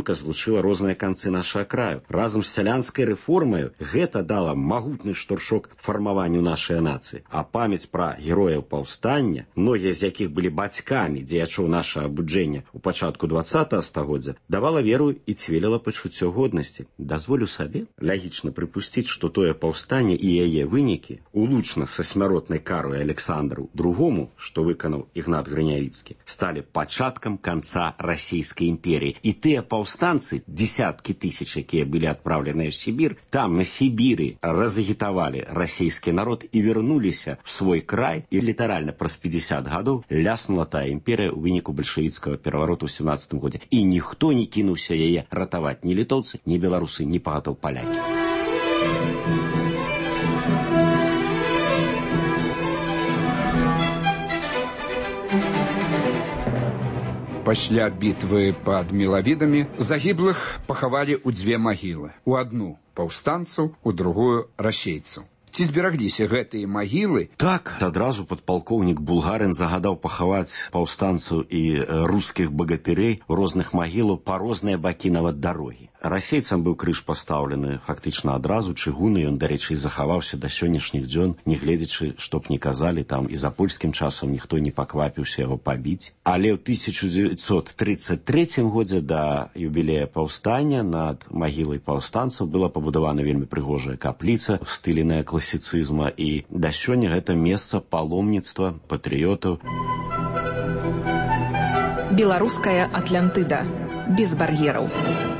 жонка злучыла розныя канцы нашага краю. Разам з сялянскай рэформаю гэта дала магутны штуршок фармаванню нашай нацыі. А памяць пра герояў паўстання, многія з якіх былі бацькамі дзеячоў нашага абуджэння ў пачатку дваццатага стагоддзя, давала веру і цвеліла пачуццё годнасці. Дазволю сабе лагічна прыпусціць, што тое паўстанне і яе вынікі, улучна са смяротнай карой Александру другому, што выканаў Ігнат Грынявіцкі, сталі пачаткам канца расійскай імперіі. І тыя паўстанцы, дзесяткі тысяч, якія былі адпраўленыя ў Сібір, там, на Сібіры, разагітавалі расійскі народ і вярнуліся в свой край, і літаральна праз пятьдесят гадоў ляснула тая імперія ў выніку бальшавіцкага перавароту ў сямнадцатым годзе. І ніхто не кінуўся яе ратаваць, ні літоўцы, ні беларусы, ні пагатоў палякі. Пасля бітвы пад Мелавідамі загіблых пахавалі ў дзве магілы. У адну паўстанцаў, у другую расейцаў. Ці зберагліся гэтыя магілы? Так, адразу падпалкоўнік Булгарин загадаў пахаваць паўстанцаў і рускіх багатырей у розных магілаў па розныя бакі нават дарогі. Расейцам быў крыж пастаўлены фактычна адразу, чыгуны, ён, дарэчы, захаваўся да сённяшніх дзён, нягледзячы, што б не казалі, там і за польскім часам ніхто не паквапіўся яго пабіць. Але ў тысяча дзевяцьсот тридцать третьем годзе да юбілея паўстання над магілай паўстанцаў была пабудавана вельмі прыгожая капліца в стылі неакласіцызма, і да сёння гэта месца паломніцтва патрыётаў. Беларуская Атлантыда. Без бар'ераў.